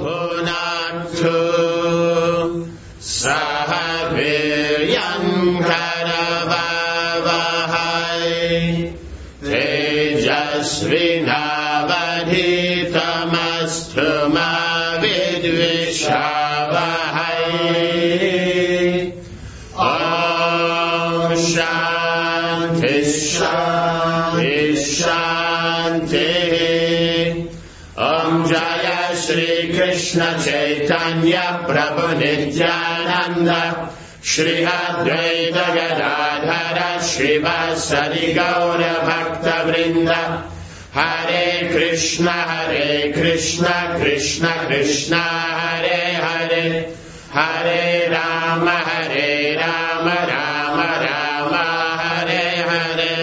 bhunatu saha viryam karavavahai tejasvinavadhitamastu ma vidvishavahai. Om Shanti Shanti Shanti. Om Jaya Shri Krishna Chaitanya Prabhu Nityananda Shri Advaita Gadadhara Shrivasadi Gaura Bhakta Vrinda. Hare Krishna Krishna Krishna Hare Hare, Hare Rama Rama Rama Hare Hare.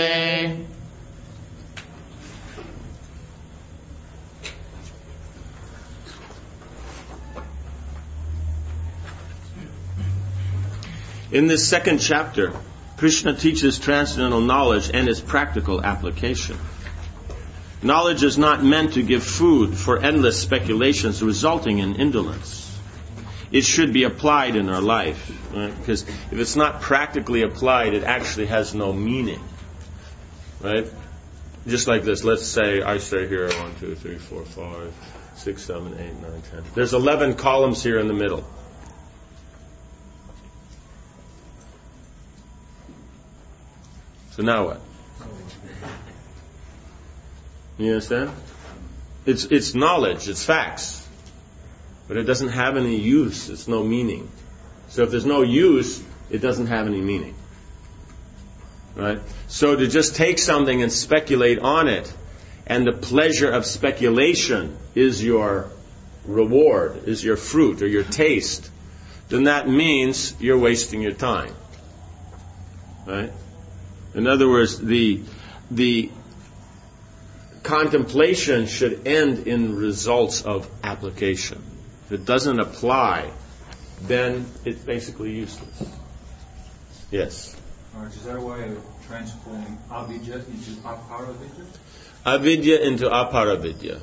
In this second chapter, Krishna teaches transcendental knowledge and its practical application. Knowledge is not meant to give food for endless speculations resulting in indolence. It should be applied in our life, right? Because if it's not practically applied, it actually has no meaning, right? Just like this. Let's say I say here 1, 2, 3, 4, 5, 6, 7, 8, 9, 10. There's 11 columns here in the middle. So now what? You understand? It's knowledge, it's facts. But it doesn't have any use, it's no meaning. So if there's no use, it doesn't have any meaning. Right? So to just take something and speculate on it, and the pleasure of speculation is your reward, is your fruit or your taste, then that means you're wasting your time. Right? In other words, the contemplation should end in results of application. If it doesn't apply, then it's basically useless. Yes? Is there a way of transforming avidya into aparavidya? Avidya into aparavidya.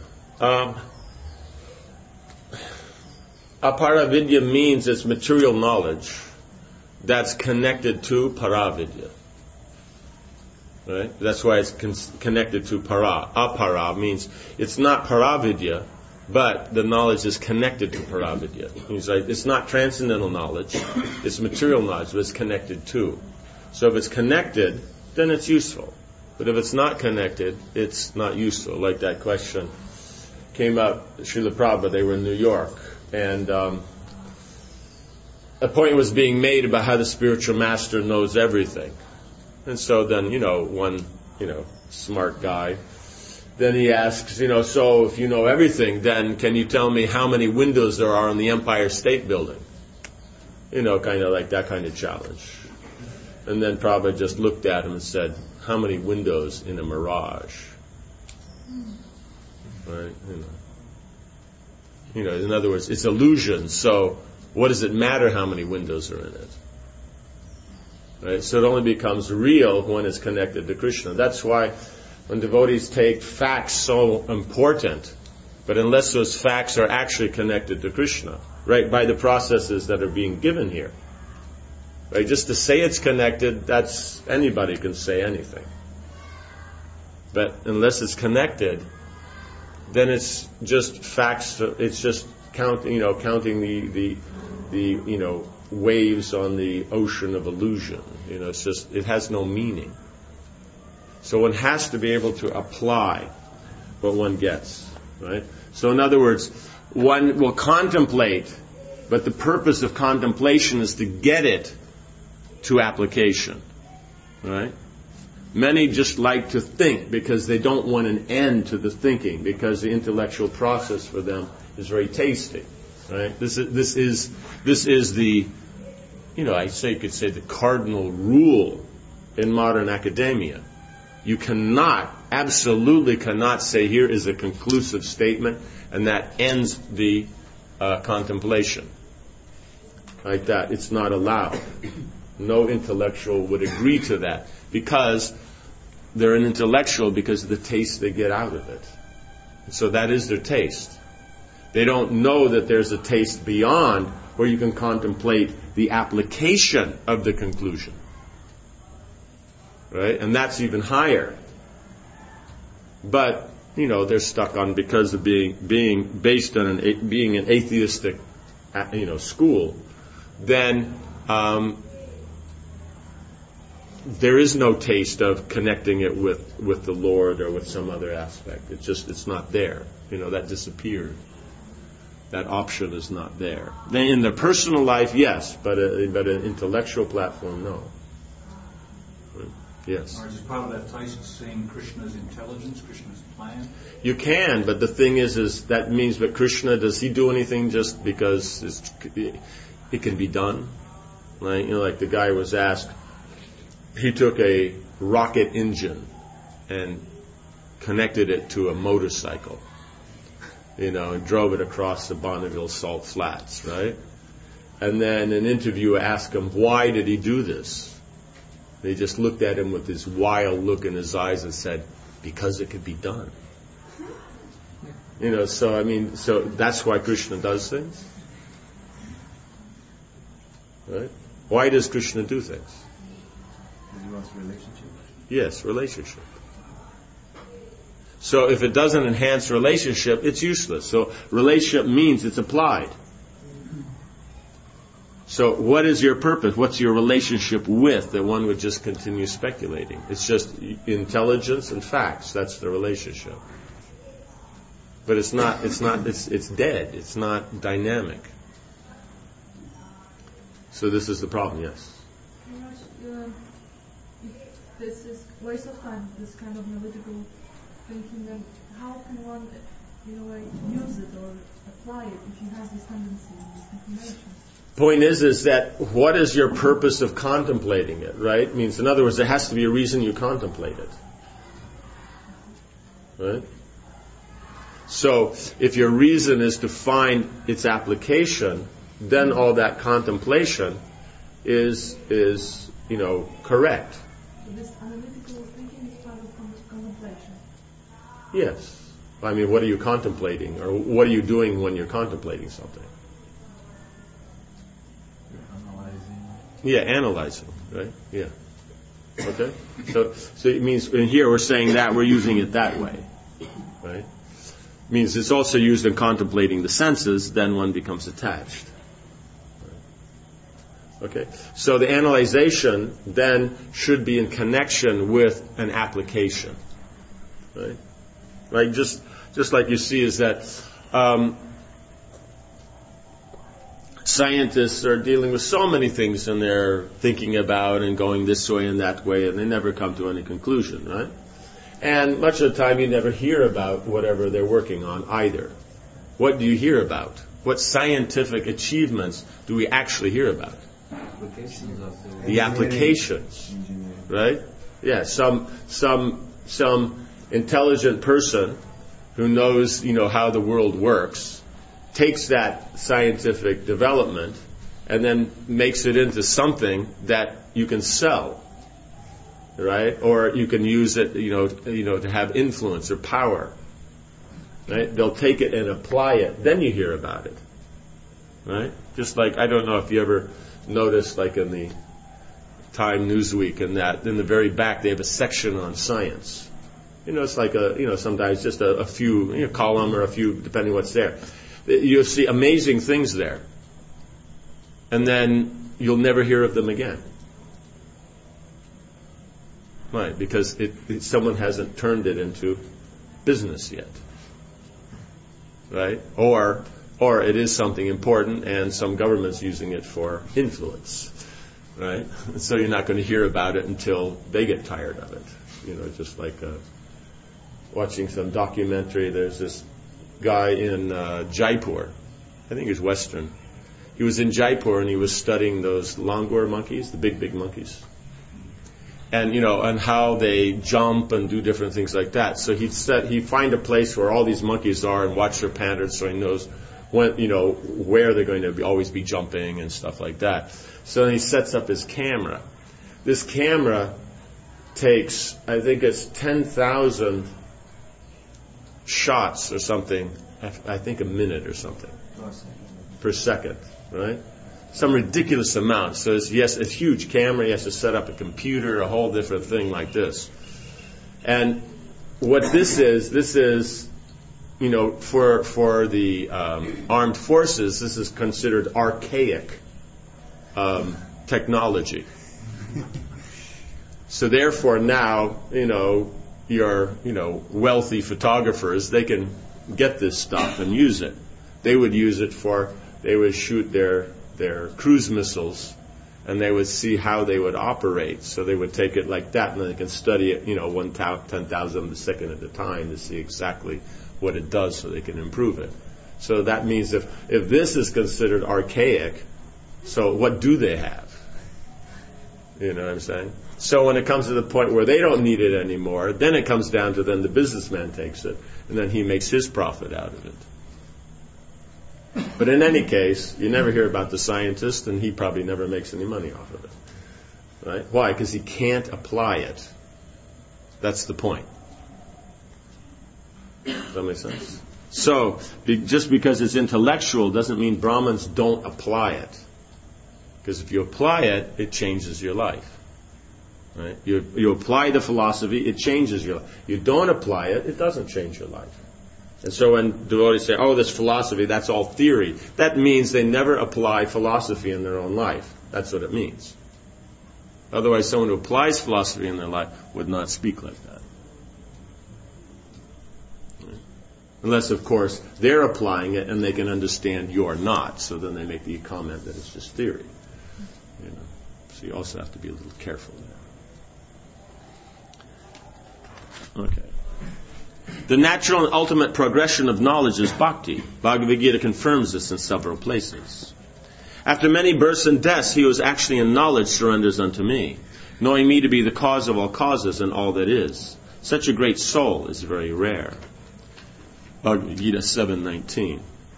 Aparavidya means it's material knowledge that's connected to paravidya. Right? That's why it's connected to para. Apara means it's not paravidya, but the knowledge is connected to paravidya. It's not transcendental knowledge, it's material knowledge, but it's connected to. So if it's connected, then it's useful. But if it's not connected, it's not useful. Like that question came up, Srila Prabhupada, they were in New York, and a point was being made about how the spiritual master knows everything. And so then, one, smart guy, then he asks, so if you know everything, then can you tell me how many windows there are in the Empire State Building? Kind of like that kind of challenge. And then Prabhupada just looked at him and said, how many windows in a mirage? Right? In other words, it's illusion, so what does it matter how many windows are in it? Right? So it only becomes real when it's connected to Krishna. That's why when devotees take facts so important, but unless those facts are actually connected to Krishna, right, by the processes that are being given here, right, just to say it's connected, that's anybody can say anything. But unless it's connected, then it's just facts. It's just counting the waves on the ocean of illusion. It has no meaning. So one has to be able to apply what one gets, right? So in other words, one will contemplate, but the purpose of contemplation is to get it to application, right? Many just like to think because they don't want an end to the thinking, because the intellectual process for them is very tasty, right? This is the, you could say the cardinal rule in modern academia. You absolutely cannot say here is a conclusive statement and that ends the contemplation. Like that, it's not allowed. No intellectual would agree to that, because they're an intellectual because of the taste they get out of it. So that is their taste. They don't know that there's a taste beyond where you can contemplate the application of the conclusion. Right? And that's even higher. But, they're stuck on, because of being based on being an atheistic, school, then there is no taste of connecting it with the Lord or with some other aspect. It's not there. That disappeared. That option is not there. Then in the personal life, yes, but an intellectual platform, no. Yes. Or is part of that taste seeing Krishna's intelligence, Krishna's plan? You can, but the thing is that means that Krishna, does he do anything just because it can be done? Right? Like the guy was asked, he took a rocket engine and connected it to a motorcycle, and drove it across the Bonneville Salt Flats, right? And then an interviewer asked him, why did he do this? They just looked at him with this wild look in his eyes and said, because it could be done. So that's why Krishna does things. Right? Why does Krishna do things? Because he wants a relationship. Yes, relationship. So if it doesn't enhance relationship, it's useless. So relationship means it's applied. So what is your purpose? What's your relationship with, that one would just continue speculating? It's just intelligence and facts. That's the relationship. But it's dead. It's not dynamic. So this is the problem, yes. If this is waste of time, this kind of analytical thinking, then how can one, use it or apply it if he has this tendency and this inclination? Point is that what is your purpose of contemplating it, right? Means, in other words, there has to be a reason you contemplate it. Right? So, if your reason is to find its application, then all that contemplation is correct. So this analytical thinking is part of contemplation? Yes. I mean, what are you contemplating? Or what are you doing when you're contemplating something? Yeah, analyzing, right? Yeah. Okay? So it means, in here we're saying that, we're using it that way, right? It means it's also used in contemplating the senses, then one becomes attached. Okay? So the analyzation then should be in connection with an application, right? Like just like you see is that scientists are dealing with so many things, and they're thinking about and going this way and that way, and they never come to any conclusion, right? And much of the time you never hear about whatever they're working on either. What do you hear about? What scientific achievements do we actually hear about? The applications, right? Yeah, some intelligent person who knows, how the world works, takes that scientific development and then makes it into something that you can sell, right? Or you can use it, to have influence or power, right? They'll take it and apply it. Then you hear about it, right? Just like, I don't know if you ever noticed, like in the Time Newsweek and that, in the very back they have a section on science. It's like sometimes just a few, column or a few, depending what's there. You'll see amazing things there. And then you'll never hear of them again. Right, because someone hasn't turned it into business yet. Right? Or it is something important and some government's using it for influence. Right? So you're not going to hear about it until they get tired of it. Just like watching some documentary, there's this guy in Jaipur, I think he's Western. He was in Jaipur and he was studying those langur monkeys, the big monkeys, and and how they jump and do different things like that. So he'd find a place where all these monkeys are and watch their patterns, so he knows when where they're going to always be jumping and stuff like that. So he sets up his camera. This camera takes, I think it's 10,000 shots or something I think a minute or something per second, right? Some ridiculous amount. So it's a huge camera. He has to set up a computer, a whole different thing like this. And what this is, for the armed forces, this is considered archaic technology. So therefore now, your wealthy photographers, they can get this stuff and use it. They would shoot their cruise missiles, and they would see how they would operate. So they would take it like that, and then they can study it, 1/10,000 of a second at a time to see exactly what it does, so they can improve it. So that means if this is considered archaic, so what do they have? You know what I'm saying? So when it comes to the point where they don't need it anymore, then it comes down to then the businessman takes it, and then he makes his profit out of it. But in any case, you never hear about the scientist, and he probably never makes any money off of it. Right? Why? Because he can't apply it. That's the point. Does that make sense? So, just because it's intellectual doesn't mean Brahmins don't apply it. Because if you apply it, it changes your life. Right? You apply the philosophy, it changes your life. You don't apply it, it doesn't change your life. And so when devotees say, this philosophy, that's all theory, that means they never apply philosophy in their own life. That's what it means. Otherwise, someone who applies philosophy in their life would not speak like that. Right? Unless, of course, they're applying it and they can understand you're not. So then they make the comment that it's just theory. So you also have to be a little careful there. Okay. The natural and ultimate progression of knowledge is bhakti. Bhagavad Gita confirms this in several places. After many births and deaths, he who is actually in knowledge surrenders unto me, knowing me to be the cause of all causes and all that is. Such a great soul is very rare. Bhagavad Gita 7:19.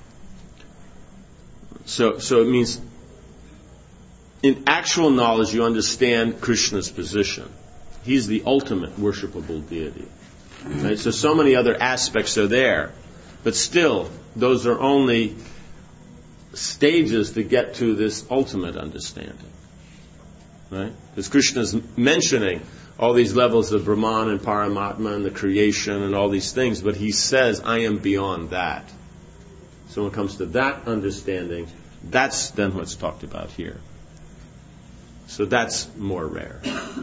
So it means in actual knowledge you understand Krishna's position. He's the ultimate worshipable deity. Right? So many other aspects are there, but still, those are only stages to get to this ultimate understanding. Right? Because Krishna is mentioning all these levels of Brahman and Paramatma and the creation and all these things, but he says, I am beyond that. So when it comes to that understanding, that's then what's talked about here. So that's more rare.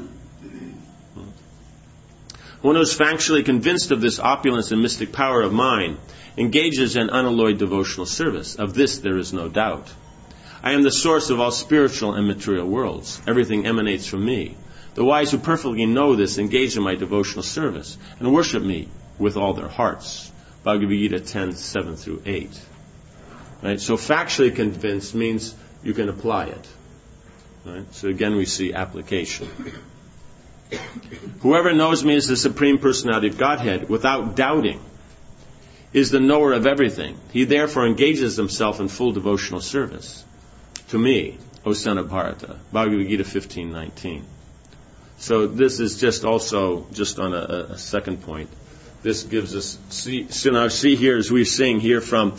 One who is factually convinced of this opulence and mystic power of mine engages in unalloyed devotional service. Of this there is no doubt. I am the source of all spiritual and material worlds. Everything emanates from me. The wise who perfectly know this engage in my devotional service and worship me with all their hearts. Bhagavad Gita 10:7-8. Right? So factually convinced means you can apply it. Right? So again we see application. Whoever knows me as the Supreme Personality of Godhead without doubting is the knower of everything. He therefore engages himself in full devotional service to me, O son of Bharata. Bhagavad Gita 15:19. So this is just also just on a second point. This gives us see here as we're seeing here from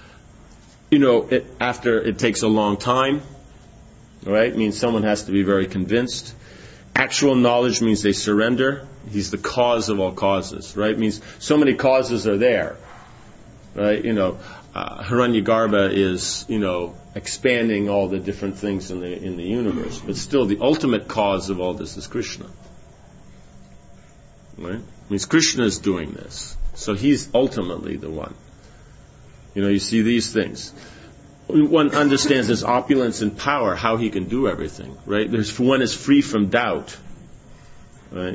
after it takes a long time, right? Means someone has to be very convinced. Actual knowledge means they surrender. He's the cause of all causes, right? Means so many causes are there, right? Hiranyagarbha is, expanding all the different things in the universe, but still the ultimate cause of all this is Krishna, right? Means Krishna is doing this, so he's ultimately the one. You see these things. One understands his opulence and power, how he can do everything, right? One is free from doubt, right?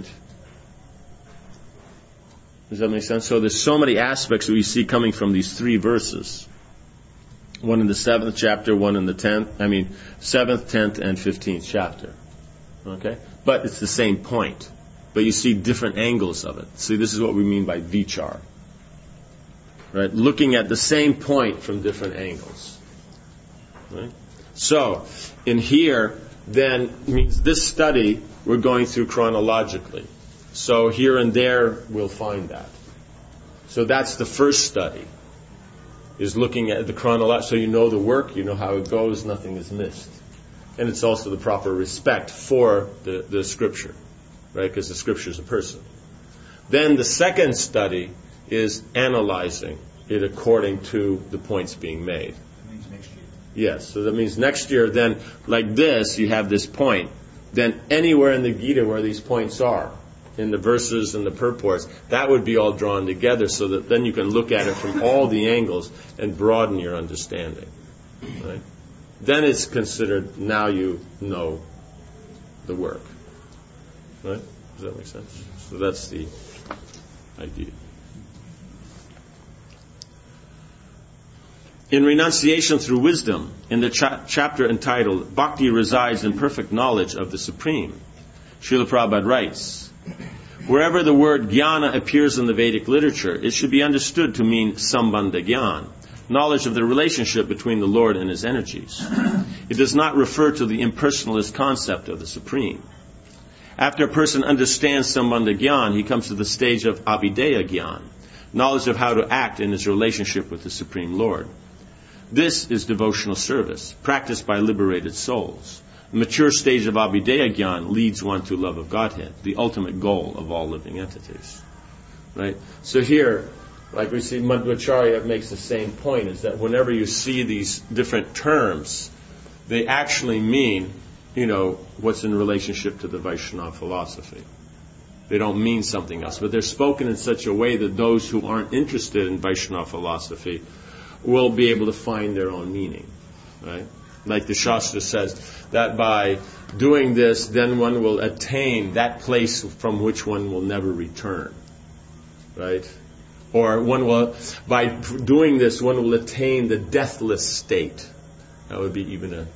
Does that make sense? So there's so many aspects that we see coming from these three verses. One in the 7th chapter, one in the 7th, 10th, and 15th chapter. Okay? But it's the same point. But you see different angles of it. See, this is what we mean by vichar. Right? Looking at the same point from different angles. Right? So, in here, then, means this study we're going through chronologically. So here and there we'll find that. So that's the first study. is looking at the chronology, so you know the work, you know how it goes, nothing is missed. And it's also the proper respect for the Scripture, right? Because the Scripture is a person. Then the second study is analyzing it according to the points being made. That means next year. Yes, so that means next year, then, like this, you have this point. Then anywhere in the Gita where these points are, in the verses and the purports, that would be all drawn together so that then you can look at it from all the angles and broaden your understanding. Right? Then it's considered, now you know the work. Right? Does that make sense? So that's the idea. In Renunciation Through Wisdom, in the chapter entitled Bhakti Resides in Perfect Knowledge of the Supreme, Srila Prabhupada writes, wherever the word jnana appears in the Vedic literature, it should be understood to mean sambandha jnana, knowledge of the relationship between the Lord and His energies. It does not refer to the impersonalist concept of the Supreme. After a person understands sambandha jnana, he comes to the stage of avideya jnana, knowledge of how to act in his relationship with the Supreme Lord. This is devotional service, practiced by liberated souls. The mature stage of Abhideya Jnana leads one to love of Godhead, the ultimate goal of all living entities. Right? So here, like we see, Madhvacharya makes the same point, is that whenever you see these different terms, they actually mean, what's in relationship to the Vaishnava philosophy. They don't mean something else, but they're spoken in such a way that those who aren't interested in Vaishnava philosophy will be able to find their own meaning. Right? Like the Shastra says, that by doing this, then one will attain that place from which one will never return. Right? Or by doing this, one will attain the deathless state. That would be even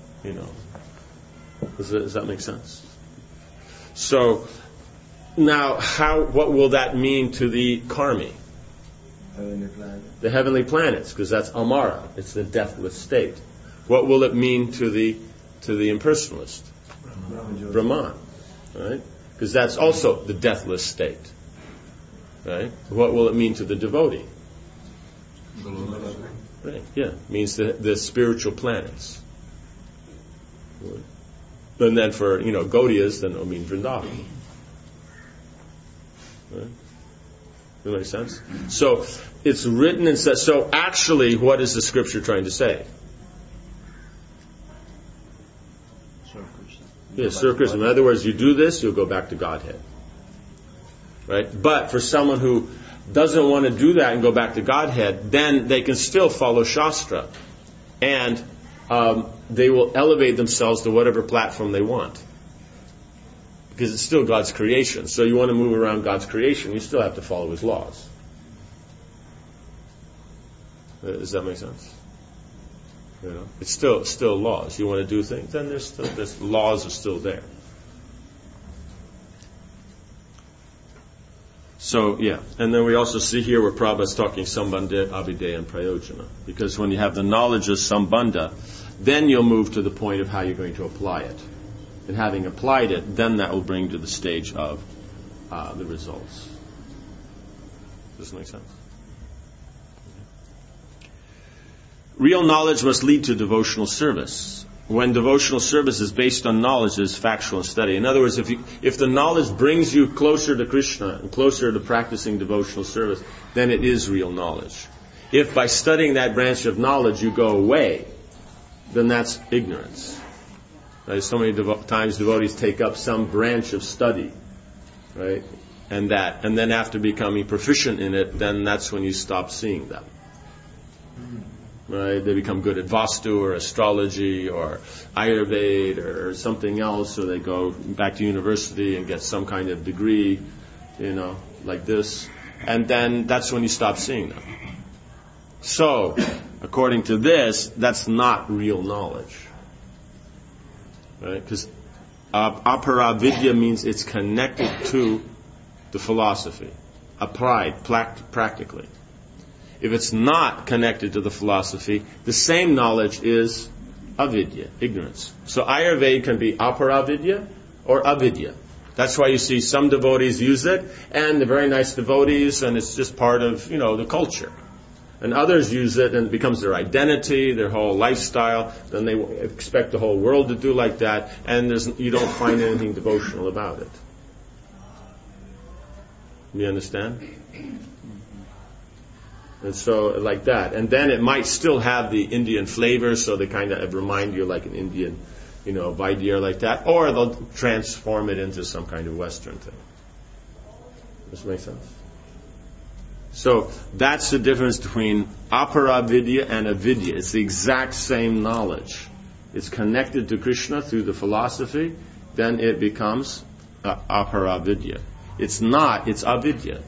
does that make sense? So, now, what will that mean to the karmi? Heavenly planet. The heavenly planets, because that's Amara. It's the deathless state. What will it mean to the impersonalist? Brahman. Right? Because that's also the deathless state. Right? What will it mean to the devotee? Right. Yeah. Means the spiritual planets. And then for, Gaudiyas, then it'll mean Vrindavan. Right? That makes sense? So, it's written and said, so actually, what is the Scripture trying to say? Yes, Sri Krishna. In other words, you do this, you'll go back to Godhead. Right? But for someone who doesn't want to do that and go back to Godhead, then they can still follow Shastra. And they will elevate themselves to whatever platform they want. Because it's still God's creation. So you want to move around God's creation, you still have to follow His laws. Does that make sense? It's still laws. You want to do things, then there's laws are still there. So, yeah. And then we also see here where Prabhupada's talking Sambandha, Abhideya, and Prayojana. Because when you have the knowledge of Sambandha, then you'll move to the point of how you're going to apply it. And having applied it, then that will bring to the stage of the results. Does this make sense? Real knowledge must lead to devotional service. When devotional service is based on knowledge, it is factual and steady. In other words, if the knowledge brings you closer to Krishna and closer to practicing devotional service, then it is real knowledge. If by studying that branch of knowledge you go away, then that's ignorance. So many times devotees take up some branch of study, right? And then after becoming proficient in it, then that's when you stop seeing them. Right? They become good at Vastu or astrology or Ayurveda or something else, or they go back to university and get some kind of degree, like this. And then that's when you stop seeing them. So, according to this, that's not real knowledge. Right? Because apara-vidya means it's connected to the philosophy, applied practically. If it's not connected to the philosophy, the same knowledge is avidya, ignorance. So Ayurveda can be apara-vidya or avidya. That's why you see some devotees use it, and they're very nice devotees, and it's just part of, the culture. And others use it and it becomes their identity, their whole lifestyle. Then they expect the whole world to do like that, and you don't find anything devotional about it. You understand? And so, like that. And then it might still have the Indian flavor, so they kind of remind you like an Indian, Vaidya like that. Or they'll transform it into some kind of Western thing. Does this make sense? So, that's the difference between apara vidya and avidya. It's the exact same knowledge. It's connected to Krishna through the philosophy, then it becomes apara vidya. It's not, it's avidya.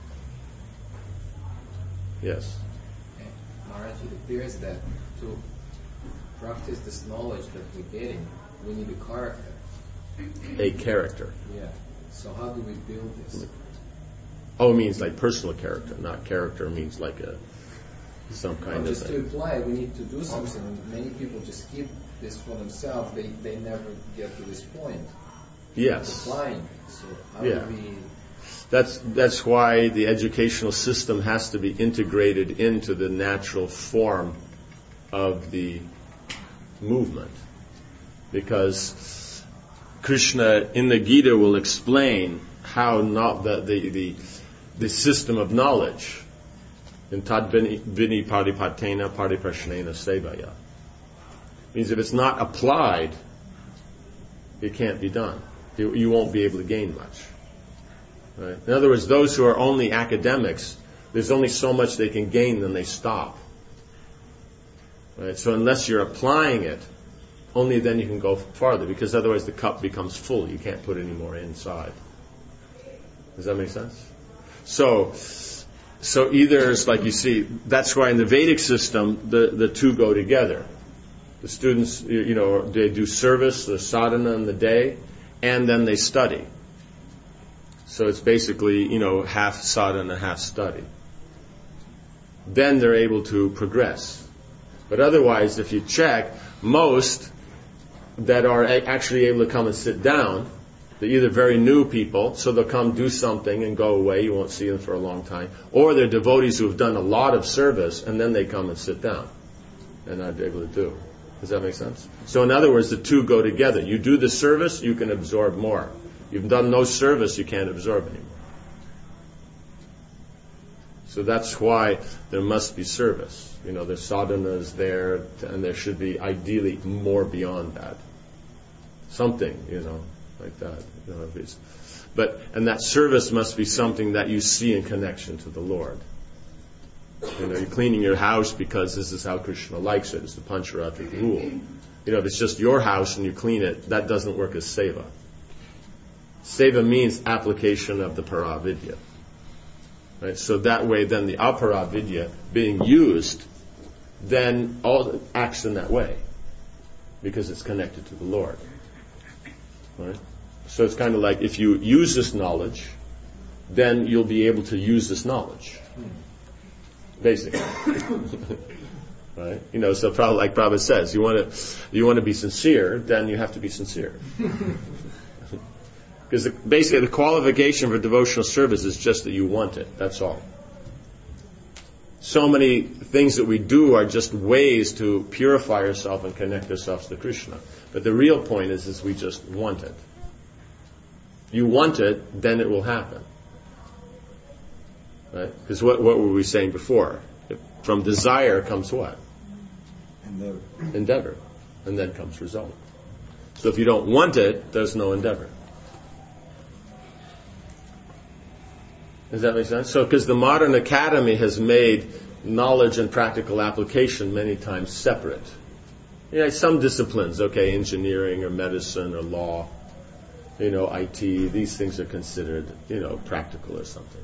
Yes. Maharaj, it appears that to practice this knowledge that we're getting, we need a character. A character. Yeah. So how do we build this? Oh, it means like personal character, not character means like some kind of just to imply we need to do something. Many people just keep this for themselves. They never get to this point. Yes. Applying. So how do we... That's why the educational system has to be integrated into the natural form of the movement. Because Krishna in the Gita will explain how not the system of knowledge in tad vini paripatena pariprashnena sevaya means if it's not applied, it can't be done. You won't be able to gain much. Right? In other words, those who are only academics, there's only so much they can gain, then they stop. Right? So unless you're applying it, only then you can go farther, because otherwise the cup becomes full. You can't put any more inside. Does that make sense? So either it's like you see, that's why in the Vedic system, the two go together. The students, they do service, the sadhana in the day, and then they study. So it's basically, half sadhana, half study. Then they're able to progress. But otherwise, if you check, most that are actually able to come and sit down, they're either very new people, so they'll come do something and go away, you won't see them for a long time, or they're devotees who have done a lot of service, and then they come and sit down and are able to do. Does that make sense? So in other words, the two go together. You do the service, you can absorb more. You've done no service, you can't absorb anymore. So that's why there must be service. There's sadhanas there, and there should be ideally more beyond that. Something, like that. And that service must be something that you see in connection to the Lord. You're cleaning your house because this is how Krishna likes it. It's the Pancharatric rule. If it's just your house and you clean it, that doesn't work as seva. Seva means application of the paravidya. Right? So that way, then the aparavidya being used, then all acts in that way, because it's connected to the Lord. Right? So it's kind of like if you use this knowledge, then you'll be able to use this knowledge. Basically. Right? So probably like Prabhupada says, you want to be sincere, then you have to be sincere. Because basically the qualification for devotional service is just that you want it. That's all. So many things that we do are just ways to purify ourselves and connect ourselves to Krishna. But the real point is we just want it. If you want it, then it will happen. Right? Because what were we saying before? From desire comes what? Endeavor. And then comes result. So if you don't want it, there's no endeavor. Does that make sense? So, because the modern academy has made knowledge and practical application many times separate. Some disciplines, engineering or medicine or law, IT, these things are considered, practical or something.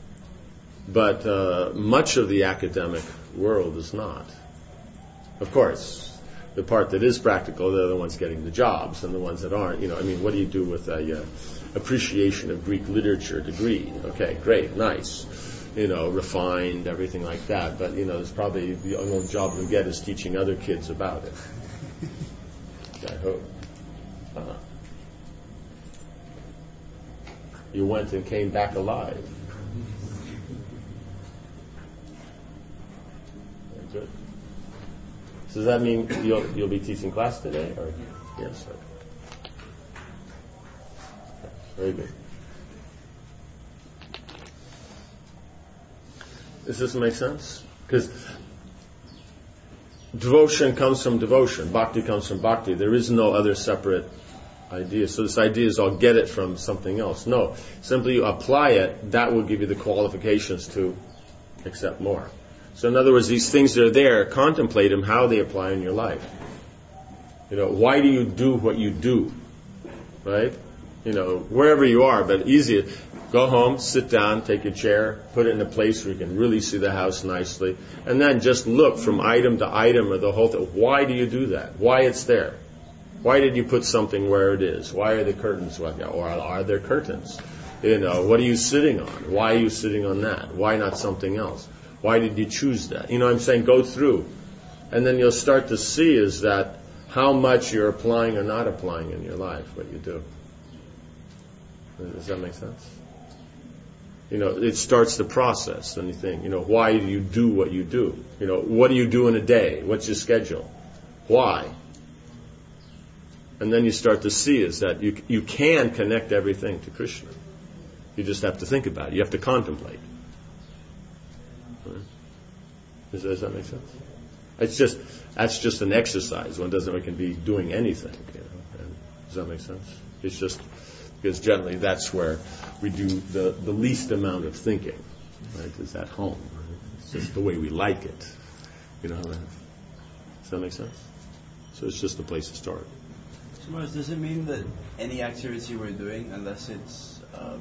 But much of the academic world is not. Of course, the part that is practical, they're the ones getting the jobs, and the ones that aren't, what do you do with a appreciation of Greek literature degree? Okay, great, nice, refined, everything like that. But there's probably the only job you get is teaching other kids about it. I hope. You went and came back alive. So does that mean you'll be teaching class today? Or yes. Okay. Very good. Does this make sense? Because devotion comes from devotion. Bhakti comes from bhakti. There is no other separate idea. So this idea is I'll get it from something else. No. Simply you apply it, that will give you the qualifications to accept more. So in other words, these things that are there, contemplate them, how they apply in your life. Why do you do what you do? Right? Wherever you are, but easier. Go home, sit down, take a chair, put it in a place where you can really see the house nicely, and then just look from item to item or the whole thing. Why do you do that? Why it's there? Why did you put something where it is? Why are the curtains like that? Or are there curtains? What are you sitting on? Why are you sitting on that? Why not something else? Why did you choose that? I'm saying go through. And then you'll start to see is that how much you're applying or not applying in your life, what you do. Does that make sense? It starts the process. And you think, why do you do what you do? What do you do in a day? What's your schedule? Why? And then you start to see is that you can connect everything to Krishna. You just have to think about it. You have to contemplate. Right? Does that make sense? That's just an exercise. One can be doing anything. Does that make sense? It's just because generally that's where we do the least amount of thinking. Right? Is at home. Right? It's just the way we like it. Does that make sense? So it's just a place to start. So Maharaj, does it mean that any activity we're doing, unless it's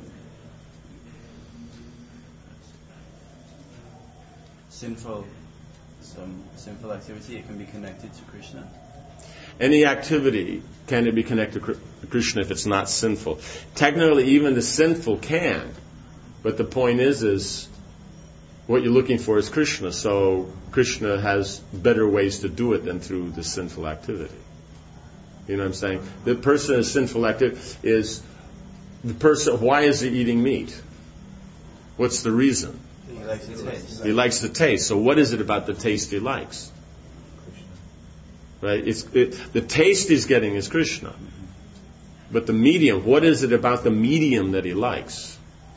sinful, some sinful activity, it can be connected to Krishna? Any activity can be connected to Krishna if it's not sinful. Technically, even the sinful can, but the point is what you're looking for is Krishna. So Krishna has better ways to do it than through the sinful activity. You know what I'm saying? The person is sinful active is the person. Why is he eating meat? What's the reason? He likes the taste. He likes the taste. So what is it about the taste he likes? Right? The taste he's getting is Krishna. But the medium, what is it about the medium that he likes?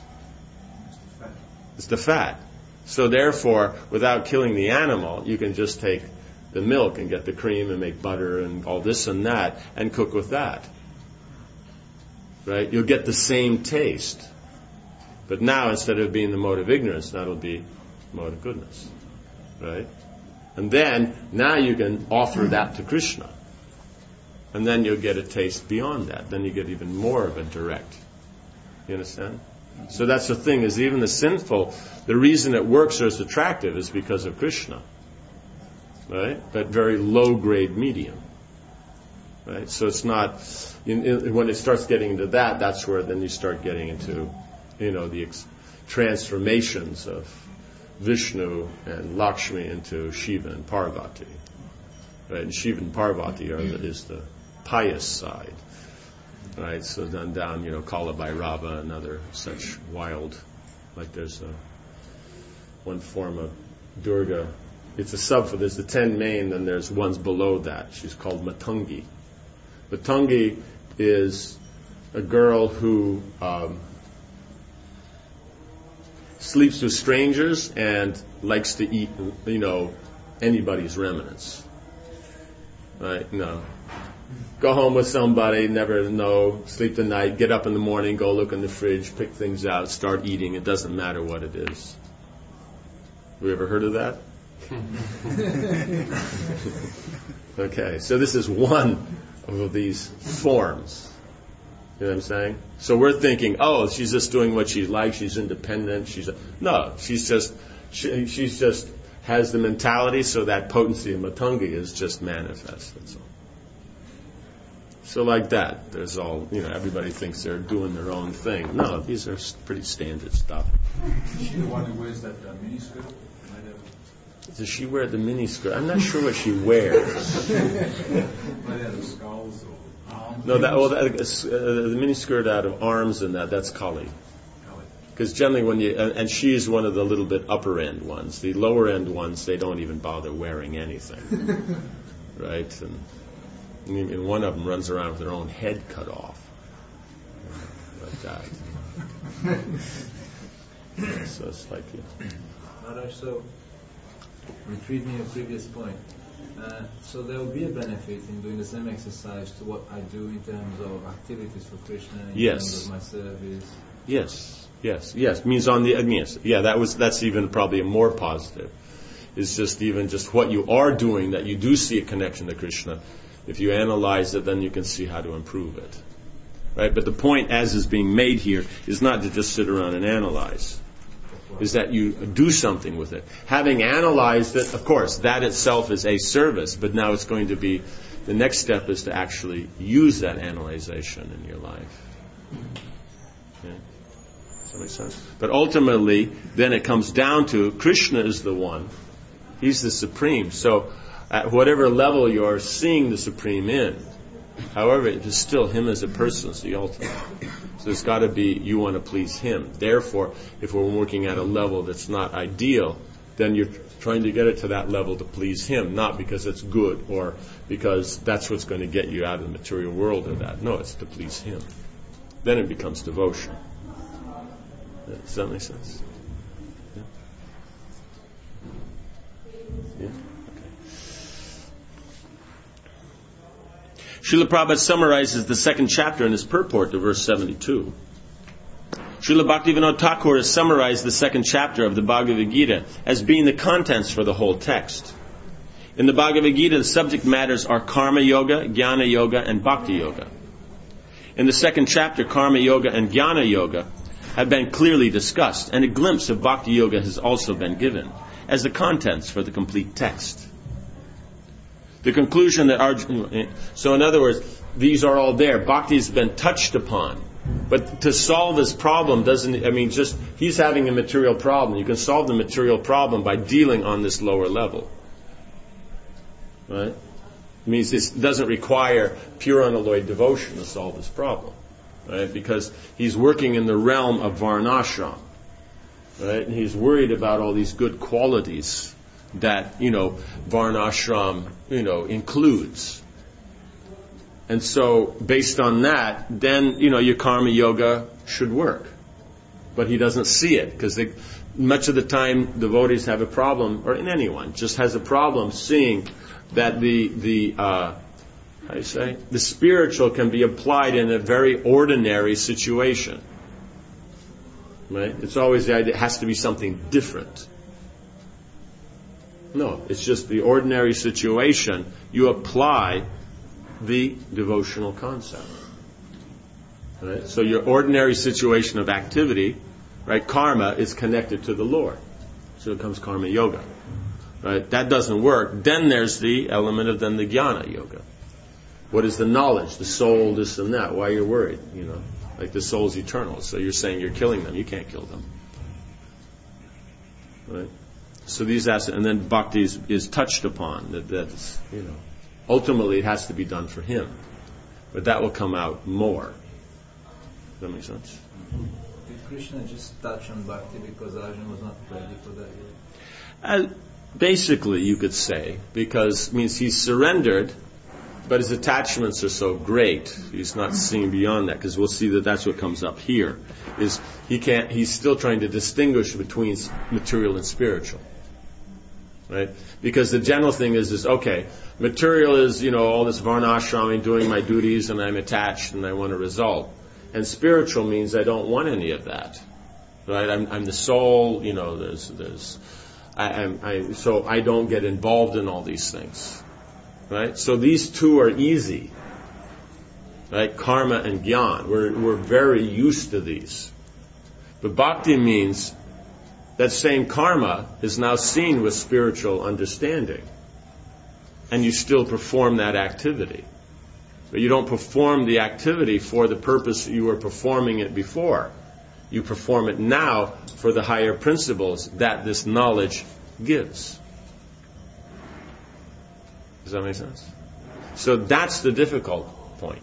It's the fat. So therefore, without killing the animal, you can just take the milk and get the cream and make butter and all this and that and cook with that. Right? You'll get the same taste. But now, instead of being the mode of ignorance, that'll be mode of goodness. Right? And then, now you can offer that to Krishna. And then you'll get a taste beyond that. Then you get even more of a direct. You understand? So that's the thing, is even the sinful, the reason it works or is attractive is because of Krishna. Right? That very low-grade medium. Right? So it's not, when it starts getting into that, that's where then you start getting into, the transformations of Vishnu and Lakshmi into Shiva and Parvati. Right? And Shiva and Parvati is the pious side. Right? So then down, Kala Bhairava and other such wild, like there's one form of Durga. It's a sub, there's the 10 main, then there's ones below that. She's called Matangi. Matangi is a girl who sleeps with strangers and likes to eat, anybody's remnants. Right? Go home with somebody, never know, sleep the night, get up in the morning, go look in the fridge, pick things out, start eating. It doesn't matter what it is. Have you ever heard of that? Okay, so this is one of these forms. You know what I'm saying? So we're thinking, she's just doing what she likes, she's independent, she's just has the mentality, so that potency of Matangi is just manifest, that's all. So like that, there's all, everybody thinks they're doing their own thing. No, these are pretty standard stuff. Is she the one who wears that miniskirt? Does she wear the miniskirt? I'm not sure what she wears. Might have the skulls or arms. No, the miniskirt out of arms and that's Kali. Because generally and she's one of the little bit upper end ones. The lower end ones, they don't even bother wearing anything. right? And one of them runs around with their own head cut off, like that. So it's like, Maharaj, so retrieving your previous point. So there will be a benefit in doing the same exercise to what I do in terms of activities for Krishna, in terms of my service. Yes. Means that's even probably a more positive. It's just what you are doing that you do see a connection to Krishna. If you analyze it, then you can see how to improve it. Right? But the point as is being made here is not to just sit around and analyze. Is that you do something with it. Having analyzed it, of course, that itself is a service, but now it's going to be, the next step is to actually use that analyzation in your life. Okay? Does that make sense? But ultimately, then it comes down to, Krishna is the one. He's the Supreme. So, at whatever level you're seeing the Supreme in, however, it is still Him as a person is the ultimate. So it's got to be, you want to please Him. Therefore, if we're working at a level that's not ideal, then you're trying to get it to that level to please Him, not because it's good or because that's what's going to get you out of the material world or that. No, it's to please Him. Then it becomes devotion. Does that make sense? Yeah? Srila Prabhupada summarizes the second chapter in his purport to verse 72. Srila Bhaktivinoda Thakur has summarized the second chapter of the Bhagavad Gita as being the contents for the whole text. In the Bhagavad Gita, the subject matters are Karma Yoga, Jnana Yoga, and Bhakti Yoga. In the second chapter, Karma Yoga and Jnana Yoga have been clearly discussed, and a glimpse of Bhakti Yoga has also been given as the contents for the complete text. The conclusion that Arjuna... So in other words, these are all there. Bhakti has been touched upon. But to solve this problem he's having a material problem. You can solve the material problem by dealing on this lower level. Right? It means this doesn't require pure unalloyed devotion to solve this problem. Right? Because he's working in the realm of Varnashram. Right? And he's worried about all these good qualities that, Varnashram, includes. And so, based on that, then, your Karma Yoga should work. But he doesn't see it, because much of the time, devotees have a problem, or anyone just has a problem seeing that the spiritual can be applied in a very ordinary situation. Right? It's always the idea, it has to be something different. No, it's just the ordinary situation. You apply the devotional concept. Right? So your ordinary situation of activity, right, karma, is connected to the Lord. So it comes Karma Yoga. Right? That doesn't work. Then there's the element of the Jnana Yoga. What is the knowledge? The soul, this and that. Why you're worried? Like the soul's eternal. So you're saying you're killing them. You can't kill them. Right? So these aspects, and then bhakti is touched upon. That's, ultimately it has to be done for Him. But that will come out more. Does that make sense? Did Krishna just touch on bhakti because Arjuna was not ready for that yet? Basically, you could say, because it means he's surrendered, but his attachments are so great, he's not seeing beyond that, because we'll see that that's what comes up here. He's still trying to distinguish between material and spiritual. Right? Because the general thing is okay, material is, all this varnashrami, doing my duties, and I'm attached and I want a result. And spiritual means I don't want any of that. Right? I'm the soul, so I don't get involved in all these things. Right? So these two are easy. Right? Karma and Jnana. We're very used to these. But bhakti means that same karma is now seen with spiritual understanding. And you still perform that activity. But you don't perform the activity for the purpose you were performing it before. You perform it now for the higher principles that this knowledge gives. Does that make sense? So that's the difficult point.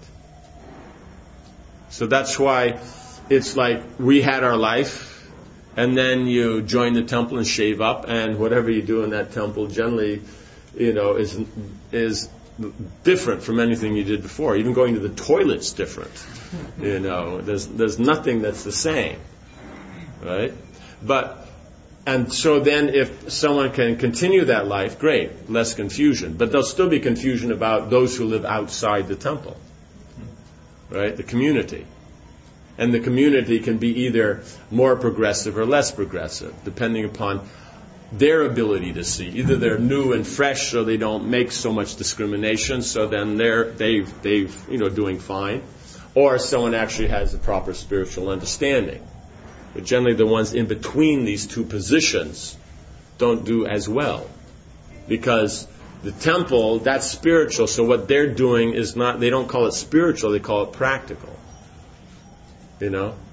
So that's why it's like we had our life, and then you join the temple and shave up, and whatever you do in that temple generally, is different from anything you did before. Even going to the toilet's different. There's nothing that's the same, right? And so then if someone can continue that life, great, less confusion. But there'll still be confusion about those who live outside the temple, right? The community. And the community can be either more progressive or less progressive, depending upon their ability to see. Either they're new and fresh, so they don't make so much discrimination, so then they've doing fine. Or someone actually has a proper spiritual understanding. But generally the ones in between these two positions don't do as well. Because the temple, that's spiritual, so what they're doing is not, they don't call it spiritual, they call it practical. You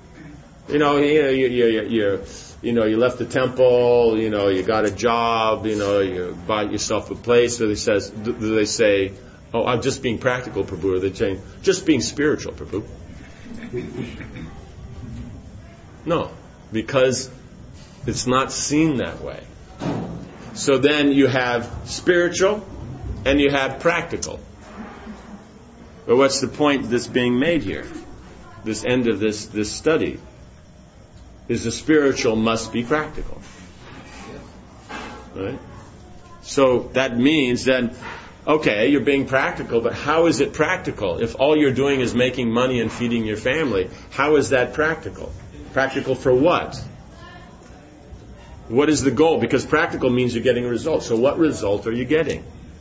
left the temple, you got a job, you bought yourself a place. So do they say, oh, I'm just being practical, Prabhu? Or they say, just being spiritual, Prabhu? No, because it's not seen that way. So then you have spiritual and you have practical. But what's the point that's being made here? This end of this study is the spiritual must be practical. Right? So that means then, okay, you're being practical, but how is it practical? If all you're doing is making money and feeding your family, how is that practical? Practical for what? What is the goal? Because practical means you're getting a result. So what result are you getting?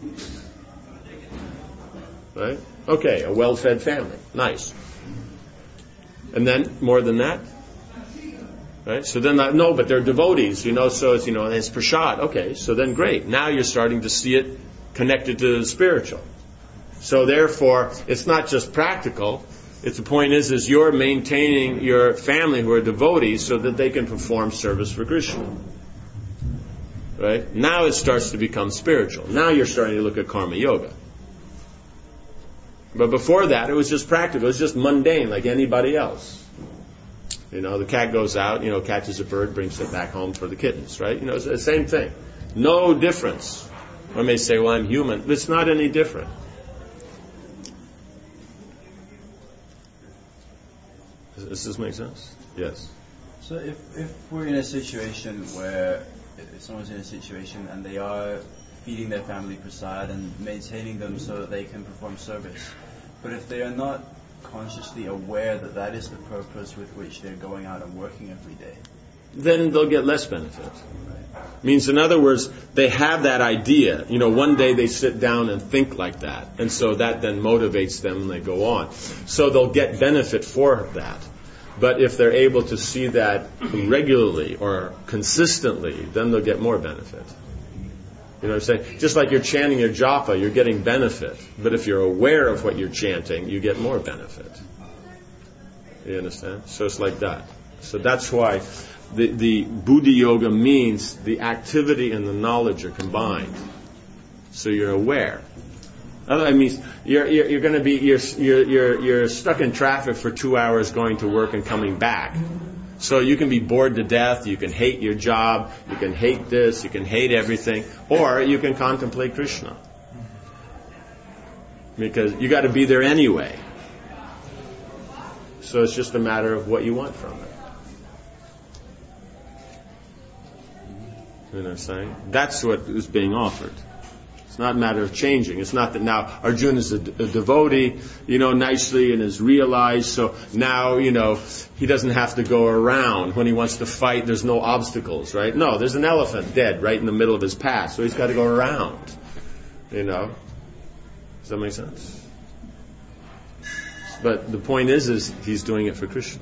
Right? Okay, a well-fed family. Nice. And then, more than that? Right? So then, no, but they're devotees, so it's, it's prashad. Okay, so then great. Now you're starting to see it connected to the spiritual. So therefore, it's not just practical. The point is you're maintaining your family who are devotees so that they can perform service for Krishna. Right? Now it starts to become spiritual. Now you're starting to look at karma yoga. But before that, it was just practical. It was just mundane, like anybody else. The cat goes out, catches a bird, brings it back home for the kittens, right? It's the same thing. No difference. One may say, well, I'm human. It's not any different. Does this make sense? Yes. So if we're in a situation where if someone's in a situation and they are feeding their family prasad and maintaining them so that they can perform service, but if they are not consciously aware that that is the purpose with which they're going out and working every day, then they'll get less benefit. Means, in other words, they have that idea. One day they sit down and think like that. And so that then motivates them and they go on. So they'll get benefit for that. But if they're able to see that regularly or consistently, then they'll get more benefit. You know what I'm saying? Just like you're chanting your japa, you're getting benefit. But if you're aware of what you're chanting, you get more benefit. You understand? So it's like that. So that's why the Buddhi Yoga means the activity and the knowledge are combined. So you're aware. Otherwise, it means you're going to be you're stuck in traffic for 2 hours going to work and coming back. So you can be bored to death. You can hate your job. You can hate this. You can hate everything, or you can contemplate Krishna because you got to be there anyway. So it's just a matter of what you want from it. You know what I'm saying? That's what is being offered. It's not a matter of changing. It's not that now Arjuna is a devotee, nicely and is realized. So now, he doesn't have to go around. When he wants to fight, there's no obstacles, right? No, there's an elephant dead right in the middle of his path. So he's got to go around. Does that make sense? But the point is he's doing it for Krishna.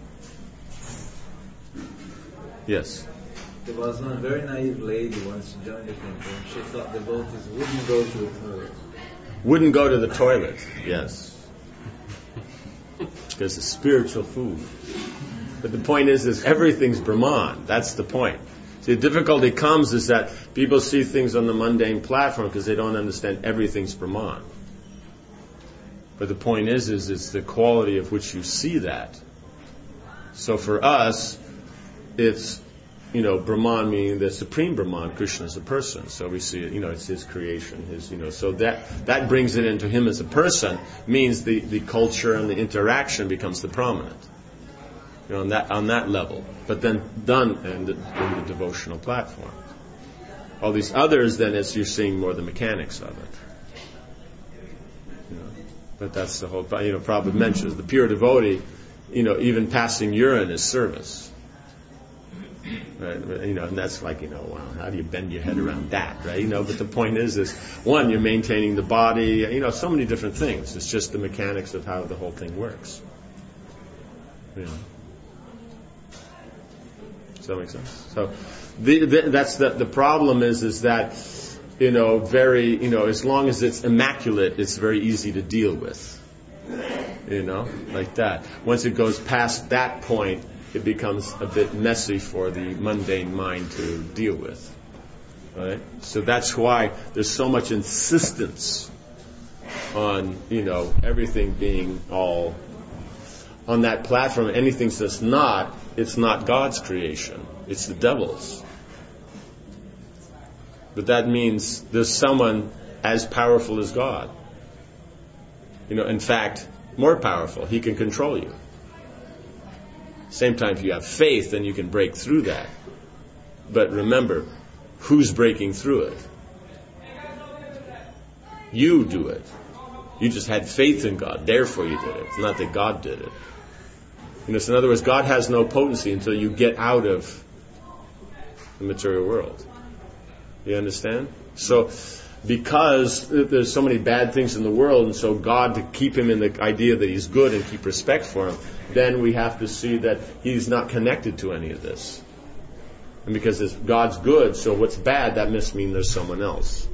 Yes. There was one very naive lady once to join the temple. She thought devotees wouldn't go to the toilet. Wouldn't go to the toilet, yes. Because it's spiritual food. But the point is everything's Brahman. That's the point. See, the difficulty comes is that people see things on the mundane platform because they don't understand everything's Brahman. But the point is it's the quality of which you see that. So for us, it's Brahman meaning the supreme Brahman, Krishna is a person. So we see it, it's his creation, so that brings it into him as a person, means the culture and the interaction becomes the prominent. On that level. But then done in the devotional platform. All these others, then you're seeing more the mechanics of it. But that's the whole, Prabhupada mentions the pure devotee, even passing urine is service. Right? And that's like, wow, how do you bend your head around that, right? But the point is one, you're maintaining the body, so many different things. It's just the mechanics of how the whole thing works. Does that make sense? So that's the problem is that very as long as it's immaculate, it's very easy to deal with. Like that. Once it goes past that point, it becomes a bit messy for the mundane mind to deal with. Right? So that's why there's so much insistence on everything being all on that platform. Anything that's not, it's not God's creation. It's the devil's. But that means there's someone as powerful as God. In fact, more powerful. He can control you. Same time, if you have faith, then you can break through that. But remember, who's breaking through it? You do it. You just had faith in God. Therefore you did it. It's not that God did it. So in other words, God has no potency until you get out of the material world. You understand? So, because there's so many bad things in the world, and so God, to keep him in the idea that he's good and keep respect for him, then we have to see that he's not connected to any of this. And because God's good, so what's bad, that must mean there's someone else.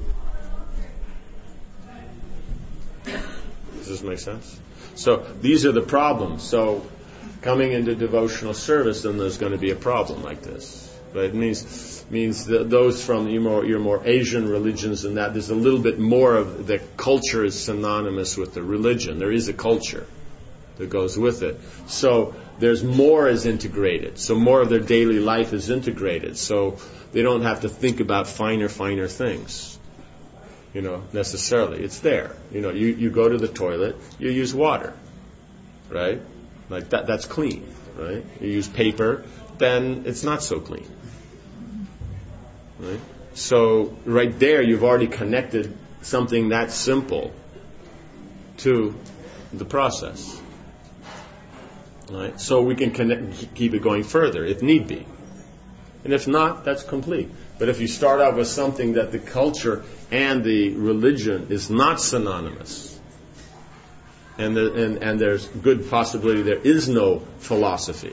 Does this make sense? So, these are the problems. So, coming into devotional service, then there's going to be a problem like this. But it means that those from your more Asian religions and that, there's a little bit more of the culture is synonymous with the religion. There is a culture that goes with it. So there's more is integrated. So more of their daily life is integrated. So they don't have to think about finer things. Necessarily. It's there. You go to the toilet, you use water. Right? Like that's clean. Right? You use paper, then it's not so clean. Right? So right there you've already connected something that simple to the process. Right? So we can keep it going further if need be. And if not, that's complete. But if you start out with something that the culture and the religion is not synonymous, and there's good possibility there is no philosophy,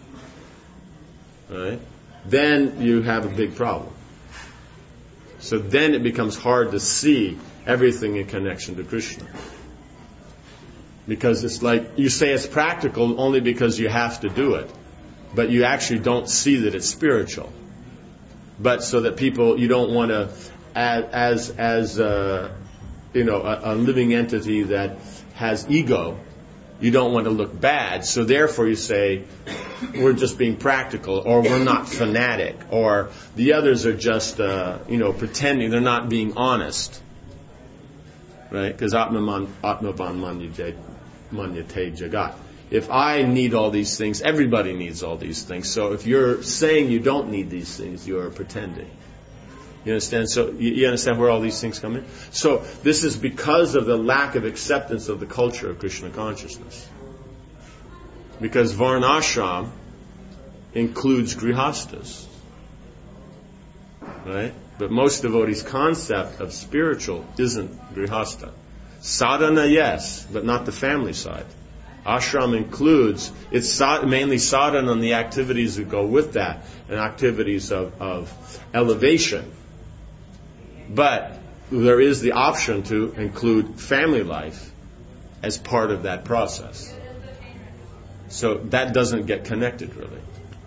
right? Then you have a big problem. So then it becomes hard to see everything in connection to Krishna. Because it's like, you say it's practical only because you have to do it. But you actually don't see that it's spiritual. But so that people, you don't want to, as a living entity that has ego, you don't want to look bad. So therefore you say, we're just being practical, or we're not fanatic, or the others are just, pretending, they're not being honest. Right? Because Atmavan Manyate Jagat. If I need all these things, everybody needs all these things. So if you're saying you don't need these things, you're pretending. You understand? So you understand where all these things come in? So this is because of the lack of acceptance of the culture of Krishna consciousness. Because Varnashram includes grihastas. Right? But most devotees' concept of spiritual isn't grihasta. Sadhana, yes, but not the family side. Ashram includes, it's mainly sadhana and the activities that go with that, and activities of elevation. But there is the option to include family life as part of that process. So that doesn't get connected really.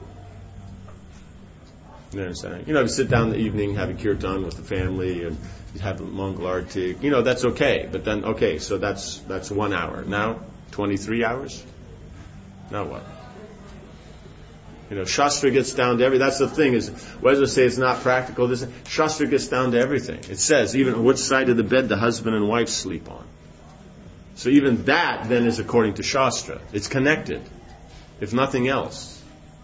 You understand? You sit down in the evening, have a kirtan with the family, and you have a Mangal Arati. That's okay. But then, so that's 1 hour. Now, 23 hours? Now what? Shastra gets down to that's the thing is, whether to say it's not practical, Shastra gets down to everything. It says even which side of the bed the husband and wife sleep on. So even that then is according to Shastra. It's connected, if nothing else.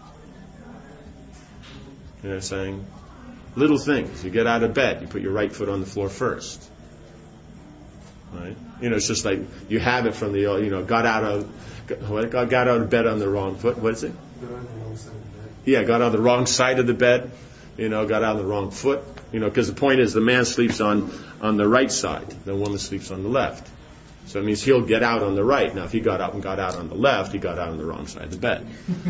You know what I'm saying? Little things. You get out of bed, you put your right foot on the floor first. Right? It's just like you have it from the, got out of bed on the wrong foot. What is it? Yeah, got on the wrong side of the bed. Got out on the wrong foot. Because the point is the man sleeps on the right side, the woman sleeps on the left. So it means he'll get out on the right. Now, if he got up and got out on the left, he got out on the wrong side of the bed.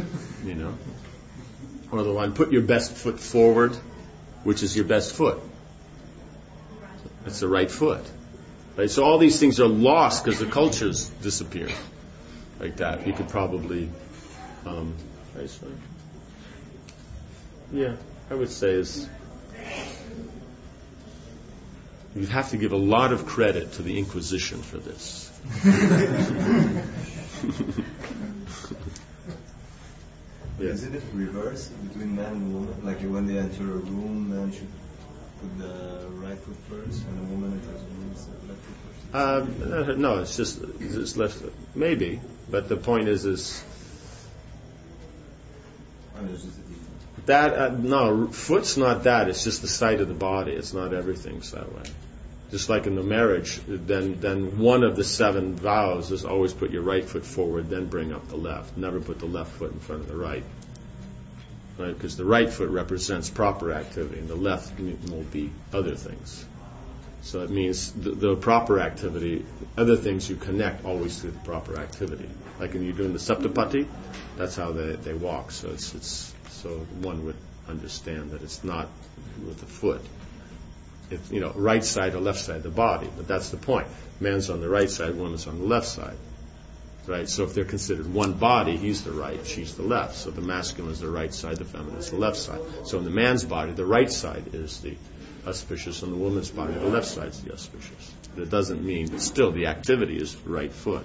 Or the one, put your best foot forward, which is your best foot. It's the right foot. Right? So all these things are lost because the cultures disappear. Like that. You could probably... yeah, I would say is... You'd have to give a lot of credit to the Inquisition for this. Yes. Isn't it reverse between man and woman? Like when they enter a room, man should put the right foot first, and a woman enters a room, so left foot first? No, it's just left. Maybe, but the point is that no, foot's not that. It's just the side of the body. It's not everything's that way. Just like in the marriage, then one of the 7 vows is always put your right foot forward, then bring up the left. Never put the left foot in front of the right. Right? Because the right foot represents proper activity, and the left will be other things. So it means the proper activity, other things you connect always through the proper activity. Like when you're doing the Saptapati, that's how they walk. So it's so one would understand that it's not with the foot. If, right side or left side of the body, but that's the point. Man's on the right side, woman's on the left side. Right? So if they're considered one body, he's the right, she's the left. So the masculine is the right side, the feminine is the left side. So in the man's body, the right side is the auspicious, and the woman's body, the left side is the auspicious. But it doesn't mean, still the activity is right foot.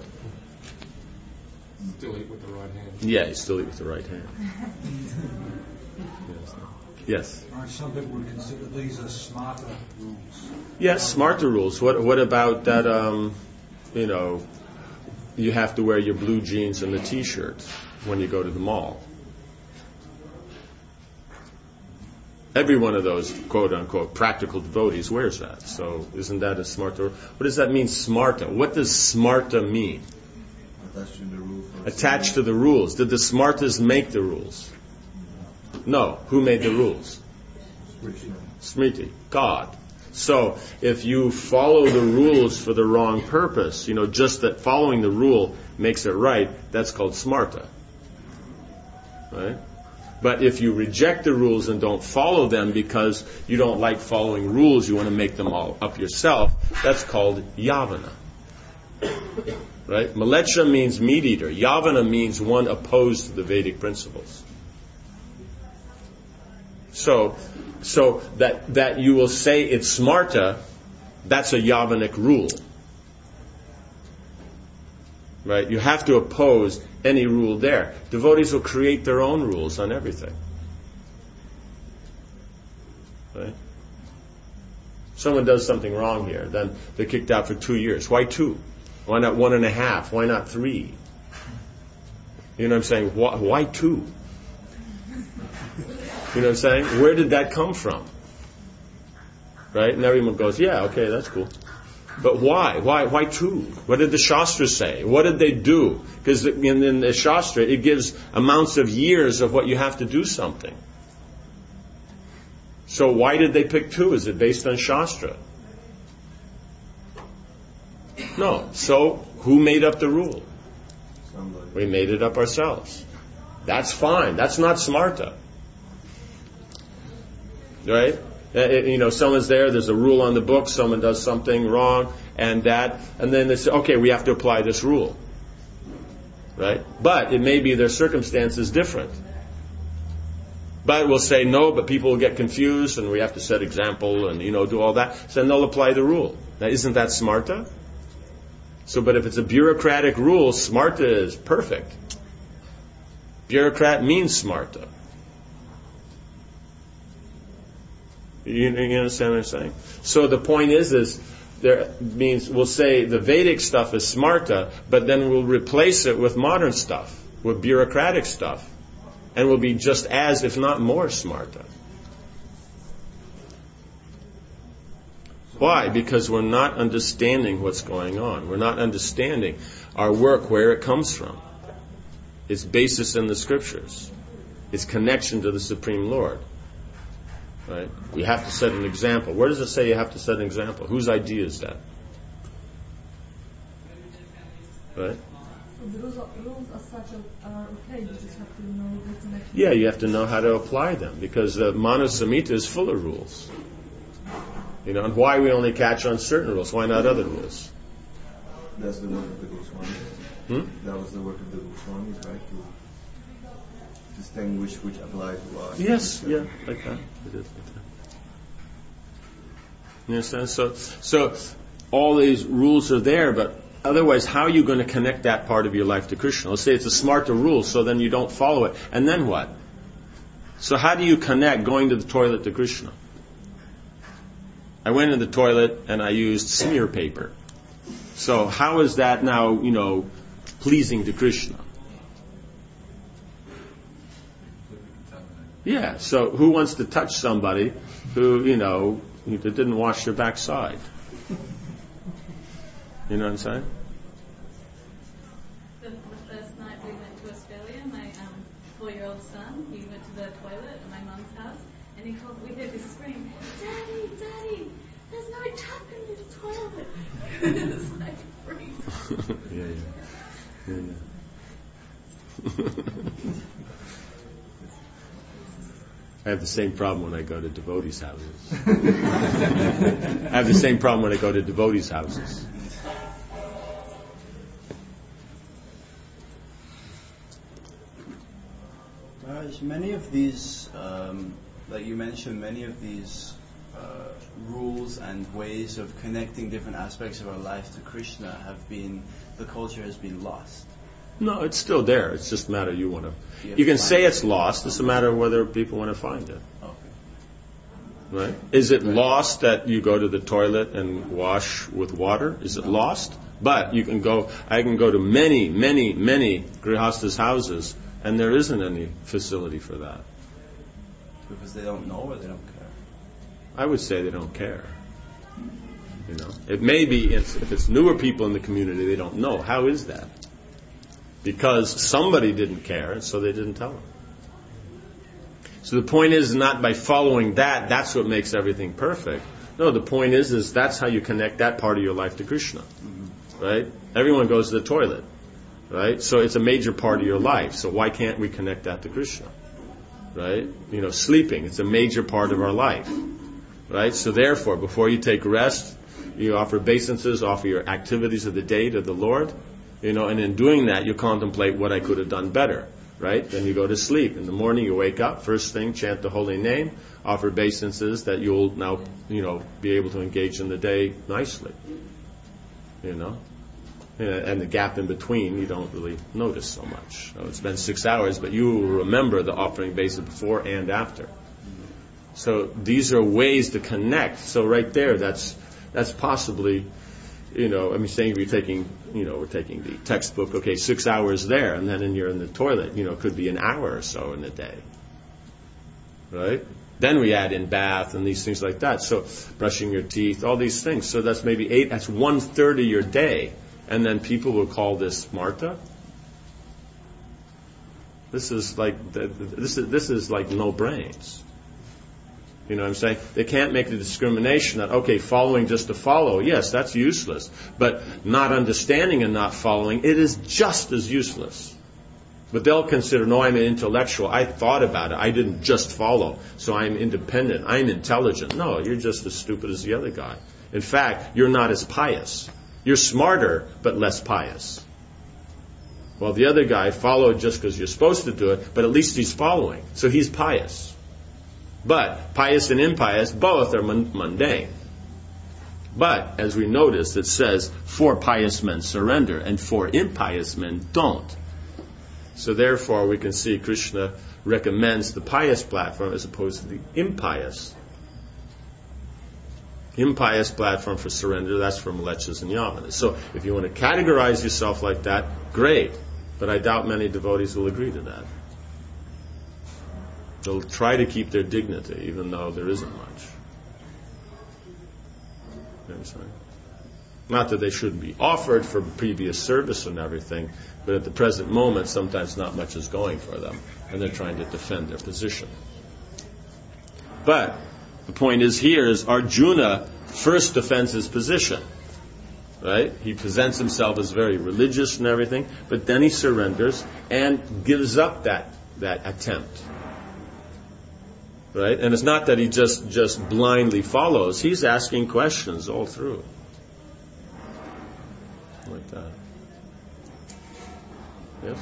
Still eat with the right hand. Yeah, you still eat with the right hand. Yes. Some people would consider these as smarter rules. Yes, smarter rules. What about that? You have to wear your blue jeans and the T-shirt when you go to the mall. Every one of those quote unquote practical devotees wears that. So isn't that a smarter? What does that mean, smarta? What does smarta mean? Attached to the rules. Attached to the rules. Did the smartas make the rules? No. Who made the rules? Smriti. God. So if you follow the rules for the wrong purpose, just that following the rule makes it right, that's called smarta. Right? But if you reject the rules and don't follow them because you don't like following rules, you want to make them all up yourself, that's called yavana. Right? Malecha means meat eater. Yavana means one opposed to the Vedic principles. So that you will say it's smarta, that's a Yavanic rule. Right? You have to oppose any rule there. Devotees will create their own rules on everything. Right? Someone does something wrong here, then they're kicked out for 2 years. Why 2? Why not 1.5? Why not 3? You know what I'm saying? Why 2? You know what I'm saying? Where did that come from? Right? And everyone goes, yeah, okay, that's cool. But why? Why 2? What did the Shastra say? What did they do? Because in the Shastra, it gives amounts of years of what you have to do something. So why did they pick 2? Is it based on Shastra? No. So who made up the rule? Somebody. We made it up ourselves. That's fine. That's not smarta. Right? Someone's there's a rule on the book, someone does something wrong, and then they say, okay, we have to apply this rule. Right? But it may be their circumstances different. But we'll say no, but people will get confused, and we have to set example, and do all that. So then they'll apply the rule. Now, isn't that smarta? So, but if it's a bureaucratic rule, smarta is perfect. Bureaucrat means smarta. You understand what I'm saying? So the point is there means we'll say the Vedic stuff is smarta, but then we'll replace it with modern stuff, with bureaucratic stuff, and will be just as, if not more, smarta. Why? Because we're not understanding what's going on. We're not understanding our work, where it comes from. Its basis in the scriptures. Its connection to the Supreme Lord. Right? We have to set an example. Where does it say you have to set an example? Whose idea is that? Right? So the rules as such are okay, you just have to know the connection. Yeah, you have to know how to apply them, because the Manu Samhita is full of rules. And why we only catch on certain rules? Why not other rules? That's the work of the Goswamis. That was the work of the Goswamis, right? To distinguish which apply to us. Yes, yeah, like that. It is like that. You understand? So all these rules are there, but otherwise, how are you going to connect that part of your life to Krishna? Let's say it's a smarta rule, so then you don't follow it. And then what? So how do you connect going to the toilet to Krishna? I went in the toilet and I used smear paper. So how is that now, pleasing to Krishna? Yeah, so who wants to touch somebody who, didn't wash their backside? You know what I'm saying? The first night we went to Australia, my 4-year-old son, he went to the toilet at my mum's house, and we heard this scream, "Daddy, Daddy, there's no tap in the toilet." It's like freezing. Yeah. I have the same problem when I go to devotees' houses. I have the same problem when I go to devotees' houses. Maharaj, many of these, like you mentioned, many of these rules and ways of connecting different aspects of our life to Krishna the culture has been lost. No, it's still there. It's just a matter you can say it's lost. It's a matter of whether people want to find it. Okay. Right? Is it lost that you go to the toilet and wash with water? Is it lost? But I can go to many, many, many grihastas' houses, and there isn't any facility for that. Because they don't know or they don't care? I would say they don't care. It may be if it's newer people in the community, they don't know. How is that? Because somebody didn't care, and so they didn't tell them. So the point is not by following that's what makes everything perfect. No, the point is that's how you connect that part of your life to Krishna. Mm-hmm. Right? Everyone goes to the toilet. Right? So it's a major part of your life. So why can't we connect that to Krishna? Right? Sleeping, it's a major part of our life. Right? So therefore, before you take rest, you offer obeisances, offer your activities of the day to the Lord. And in doing that, you contemplate what I could have done better, right? Then you go to sleep. In the morning, you wake up. First thing, chant the holy name, offer obeisances that you'll now, be able to engage in the day nicely. And the gap in between, you don't really notice so much. So it's been 6 hours, but you will remember the offering obeisance before and after. So these are ways to connect. So right there, that's possibly. Saying we're taking the textbook, 6 hours there, and then you're in the toilet, it could be an hour or so in the day. Right? Then we add in bath and these things like that. So brushing your teeth, all these things. So that's maybe 8, that's 1/3 of your day. And then people will call this smarta. This is like no brains. You know what I'm saying? They can't make the discrimination that, following just to follow, yes, that's useless. But not understanding and not following, it is just as useless. But they'll consider, no, I'm an intellectual. I thought about it. I didn't just follow. So I'm independent. I'm intelligent. No, you're just as stupid as the other guy. In fact, you're not as pious. You're smarter, but less pious. Well, the other guy followed just because you're supposed to do it, but at least he's following. So he's pious. But pious and impious, both are mundane. But, as we notice, it says, 4 pious men surrender, and 4 impious men don't. So therefore, we can see Krishna recommends the pious platform as opposed to the impious impious platform for surrender, that's for Mlechas and Yavanas. So if you want to categorize yourself like that, great. But I doubt many devotees will agree to that. They'll try to keep their dignity, even though there isn't much. You know what I'm saying? Not that they shouldn't be offered for previous service and everything, but at the present moment, sometimes not much is going for them, and they're trying to defend their position. But the point is here is Arjuna first defends his position, right? He presents himself as very religious and everything, but then he surrenders and gives up that attempt, right? And it's not that he just blindly follows. He's asking questions all through. Like that. Yes?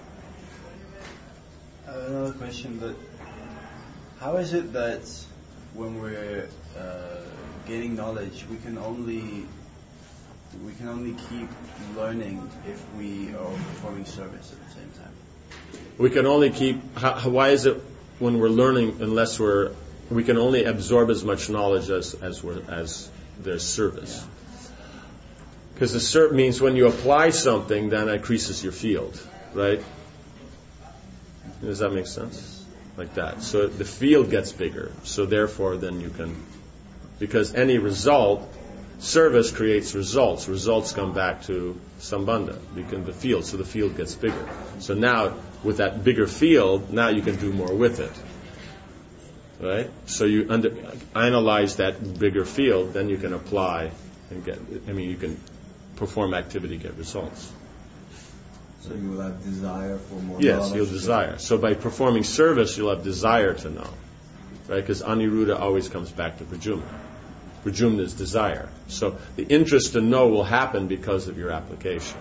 Another question, but how is it that when we're gaining knowledge, we can only keep learning if we are performing service at the same time? We can only keep. Why is it when we're learning, unless we can only absorb as much knowledge as there's service? Because the cert means when you apply something, then it increases your field, right? Does that make sense? Like that. So the field gets bigger. So therefore, then you can, because any result, service creates results. Results come back to Sambandha, because the field. So the field gets bigger. So now, with that bigger field, now you can do more with it, right? So you analyze that bigger field, then you can apply and get. You can perform activity, get results. So you will have desire for more knowledge? Yes, you'll desire. So by performing service, you'll have desire to know. Right? Because Aniruddha always comes back to Pradyumna. Pradyumna is desire. So the interest to know will happen because of your application.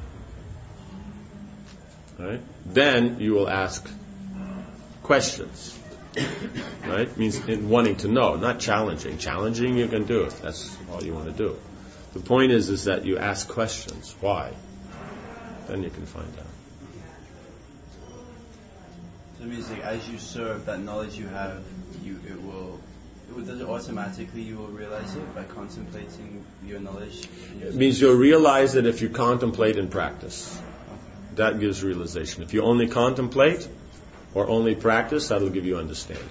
Right? Then you will ask questions. Right? Means in wanting to know, not challenging. Challenging, you can do it. That's all you want to do. The point is that you ask questions. Why? Then you can find out. So it means like as you serve, that knowledge you have, does it automatically you will realize it by contemplating your knowledge? It means you'll realize it if you contemplate and practice. Okay. That gives realization. If you only contemplate or only practice, that'll give you understanding.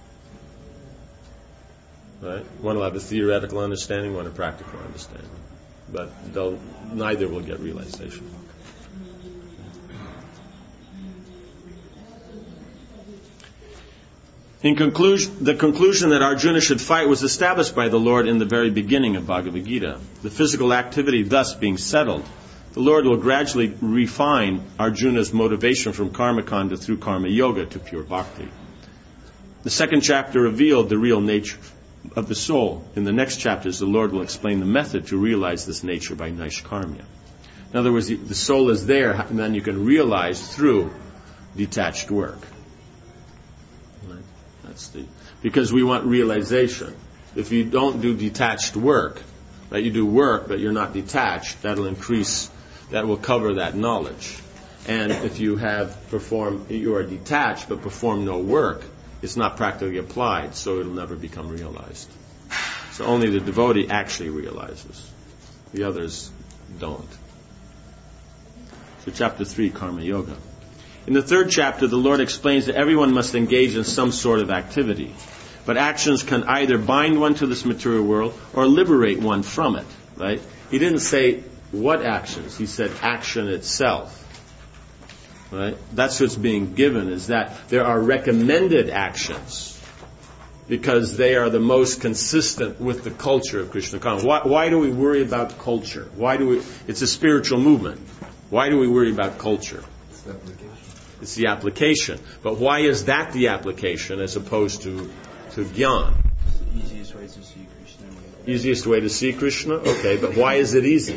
Right? One will have a theoretical understanding, one a practical understanding. But neither will get realization. In conclusion, the conclusion that Arjuna should fight was established by the Lord in the very beginning of Bhagavad Gita. The physical activity thus being settled, the Lord will gradually refine Arjuna's motivation from karmakanda through karma yoga to pure bhakti. The second chapter revealed the real nature of the soul. In the next chapters, the Lord will explain the method to realize this nature by Naishkarmya. In other words, the soul is there, and then you can realize through detached work. Right? Because we want realization. If you don't do detached work, right, you do work but you're not detached, that will cover that knowledge. And if you you are detached but perform no work, it's not practically applied, so it'll never become realized. So only the devotee actually realizes. The others don't. So chapter 3, Karma Yoga. In the third chapter, the Lord explains that everyone must engage in some sort of activity. But actions can either bind one to this material world or liberate one from it. Right? He didn't say what actions. He said action itself. Right? That's what's being given, is that there are recommended actions because they are the most consistent with the culture of Krishna consciousness. Why do we worry about culture? It's a spiritual movement. Why do we worry about culture? It's the application. But why is that the application as opposed to jnana? The easiest way to see Krishna. Easiest way to see Krishna? Okay, but why is it easy?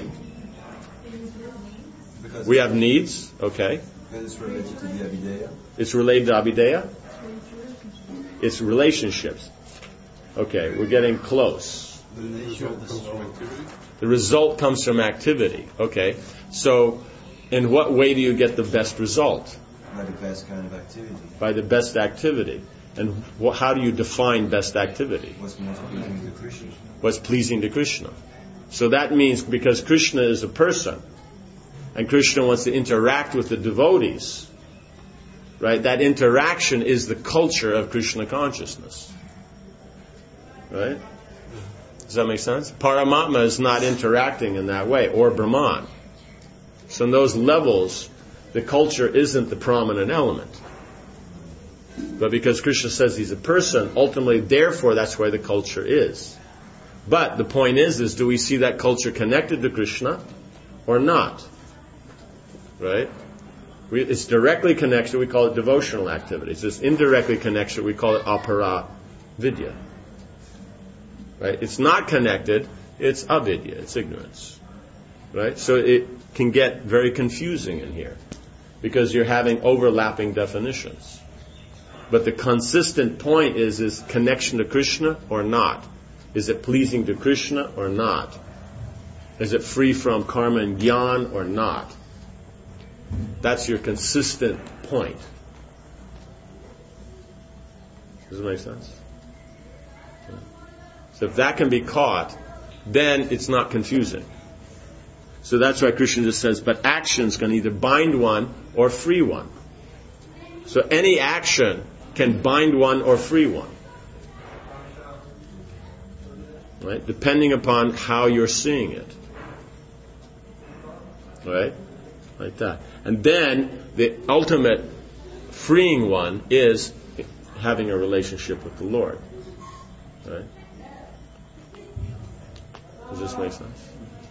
Because we have needs, okay. It's related to the Abhideya. It's related to Abhideya? It's relationships. Okay, we're getting close. The nature of the soul. The result comes from activity. Okay, so in what way do you get the best result? By the best kind of activity. By the best activity. And how do you define best activity? What's most pleasing to Krishna? What's pleasing to Krishna. So that means because Krishna is a person, and Krishna wants to interact with the devotees, right? That interaction is the culture of Krishna consciousness. Right? Does that make sense? Paramatma is not interacting in that way, or Brahman. So in those levels, the culture isn't the prominent element. But because Krishna says he's a person, ultimately, therefore, that's where the culture is. But the point is do we see that culture connected to Krishna or not? Right? It's directly connected, we call it devotional activities. It's indirectly connected, we call it apara vidya. Right? It's not connected, it's avidya, it's ignorance. Right? So it can get very confusing in here because you're having overlapping definitions. But the consistent point is connection to Krishna or not? Is it pleasing to Krishna or not? Is it free from karma and jnana or not? That's your consistent point. Does it make sense? So if that can be caught, then it's not confusing. So that's why Krishna just says, but actions can either bind one or free one. So any action can bind one or free one. Right? Depending upon how you're seeing it. Right? Like that. And then the ultimate freeing one is having a relationship with the Lord. Right? Does this make sense?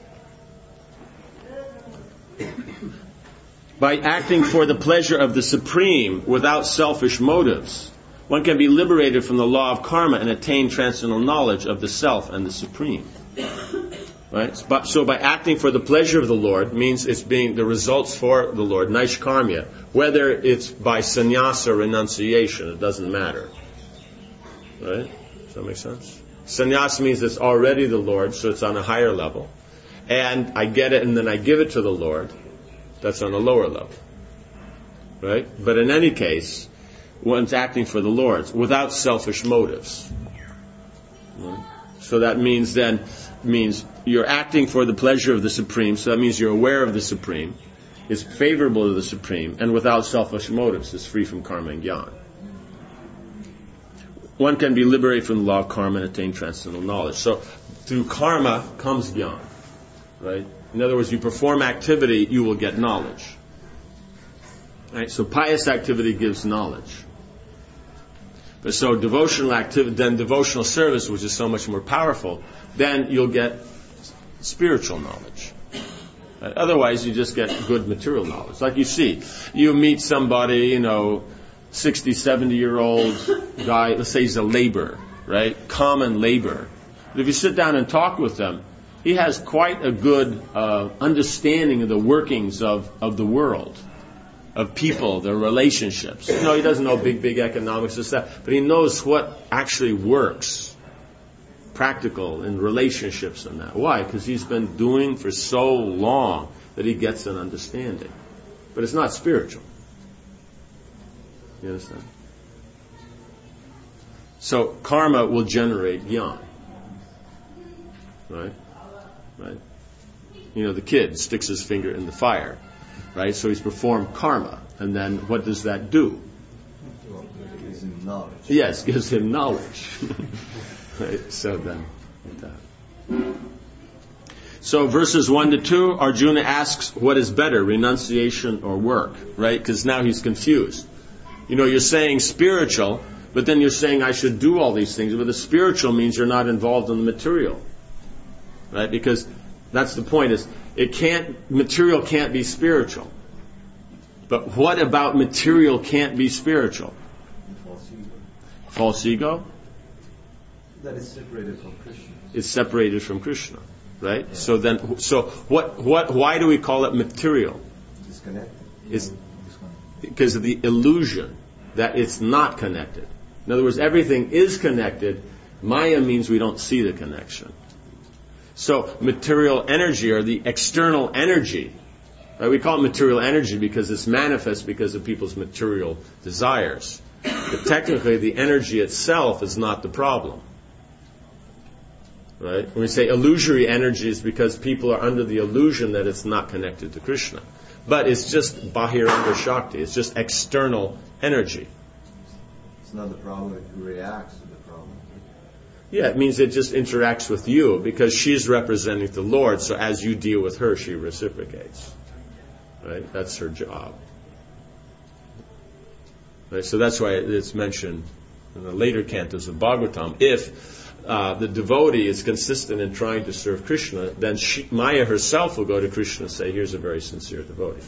By acting for the pleasure of the Supreme without selfish motives, one can be liberated from the law of karma and attain transcendental knowledge of the Self and the Supreme. Right? So by acting for the pleasure of the Lord means it's being the results for the Lord, naishkarmya, whether it's by sannyasa or renunciation, it doesn't matter. Right? Does that make sense? Sannyasa means it's already the Lord, so it's on a higher level. And I get it and then I give it to the Lord, that's on a lower level. Right? But in any case, one's acting for the Lord without selfish motives. Right? So that means you're acting for the pleasure of the Supreme, so that means you're aware of the Supreme, is favorable to the Supreme, and without selfish motives, is free from karma and jnana. One can be liberated from the law of karma and attain transcendental knowledge. So through karma comes jnana. Right? In other words, you perform activity, you will get knowledge. Right? So pious activity gives knowledge. But so devotional activity, then devotional service, which is so much more powerful, then you'll get spiritual knowledge. Right? Otherwise, you just get good material knowledge. Like you see, you meet somebody, 60, 70-year-old guy, let's say he's a laborer, right? Common laborer. But if you sit down and talk with them, he has quite a good understanding of the workings of the world, of people, their relationships. He doesn't know big economics and stuff, but he knows what actually works, practical in relationships and that. Why? Because he's been doing for so long that he gets an understanding. But it's not spiritual. You understand? So karma will generate jnana. Right? Right? The kid sticks his finger in the fire. Right? So he's performed karma. And then what does that do? It gives him knowledge. Yes, gives him knowledge. Right? So then, that. So verses 1 to 2, Arjuna asks, what is better, renunciation or work? Right? Because now he's confused. You're saying spiritual, but then you're saying I should do all these things. But the spiritual means you're not involved in the material. Right? Because that's the point, is material can't be spiritual. But what about material can't be spiritual? False ego? That is separated from Krishna. It's separated from Krishna. Right? Yeah. So why do we call it material? Disconnected. Because of the illusion that it's not connected. In other words, everything is connected. Maya means we don't see the connection. So material energy, or the external energy, right? We call it material energy because it's manifest because of people's material desires. But technically, the energy itself is not the problem. Right? When we say illusory energy, it's because people are under the illusion that it's not connected to Krishna. But it's just Bahiranga Shakti. It's just external energy. It's not the problem, it reacts to the problem. Yeah, it means it just interacts with you because she's representing the Lord, so as you deal with her, she reciprocates. Right? That's her job. Right? So that's why it's mentioned in the later cantos of Bhagavatam. If the devotee is consistent in trying to serve Krishna, then Maya herself will go to Krishna and say, here's a very sincere devotee.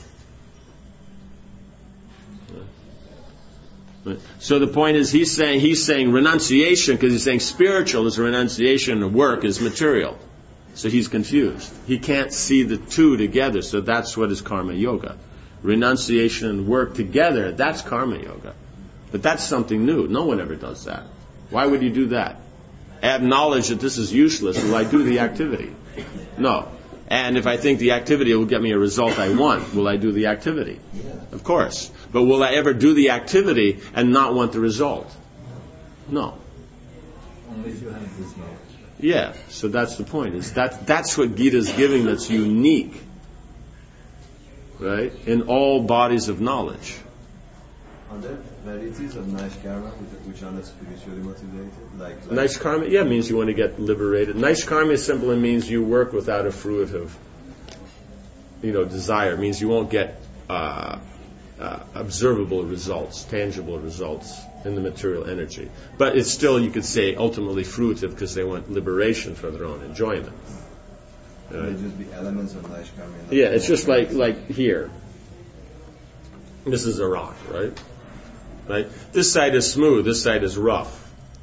Right. So the point is, he's saying renunciation, because he's saying spiritual is renunciation and work is material. So he's confused. He can't see the two together, so that's what is karma yoga. Renunciation and work together, that's karma yoga. But that's something new. No one ever does that. Why would you do that? I have knowledge that this is useless. Will I do the activity? No. And if I think the activity will get me a result I want, will I do the activity? Of course. But will I ever do the activity and not want the result? No. Only if you have this knowledge. Yeah. So that's the point. Is that's what Gita is giving that's unique, right? In all bodies of knowledge. Are there varieties of nice karma which are not spiritually motivated? Like nice karma, yeah, means you want to get liberated. Nice karma simply means you work without a fruitive, desire. It means you won't get observable results, tangible results in the material energy. But it's still, you could say, ultimately fruitive because they want liberation for their own enjoyment. Right? They just be elements of nice karma. Yeah, it's just like here. This is a rock, right? Right? This side is smooth, this side is rough.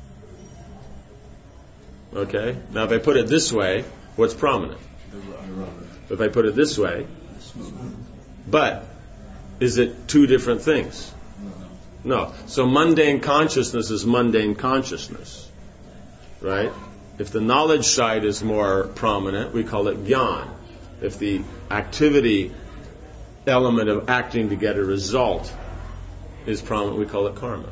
Okay? Now if I put it this way, what's prominent? If I put it this way, but is it two different things? No. So mundane consciousness is mundane consciousness. Right? If the knowledge side is more prominent, we call it jnana. If the activity element of acting to get a result is prominent, we call it karma.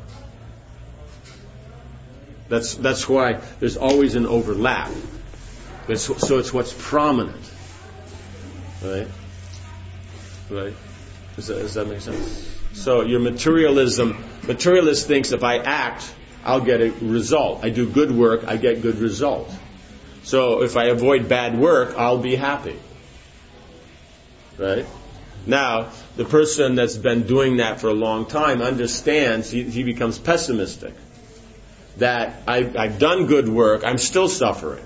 That's why there's always an overlap. So it's what's prominent. Right? Right? Does that make sense? So your materialist thinks if I act, I'll get a result. I do good work, I get good result. So if I avoid bad work, I'll be happy. Right? Now, the person that's been doing that for a long time understands, he becomes pessimistic. That I've done good work, I'm still suffering.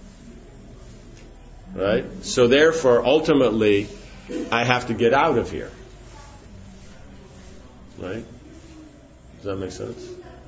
Right? So therefore, ultimately, I have to get out of here. Right? Does that make sense?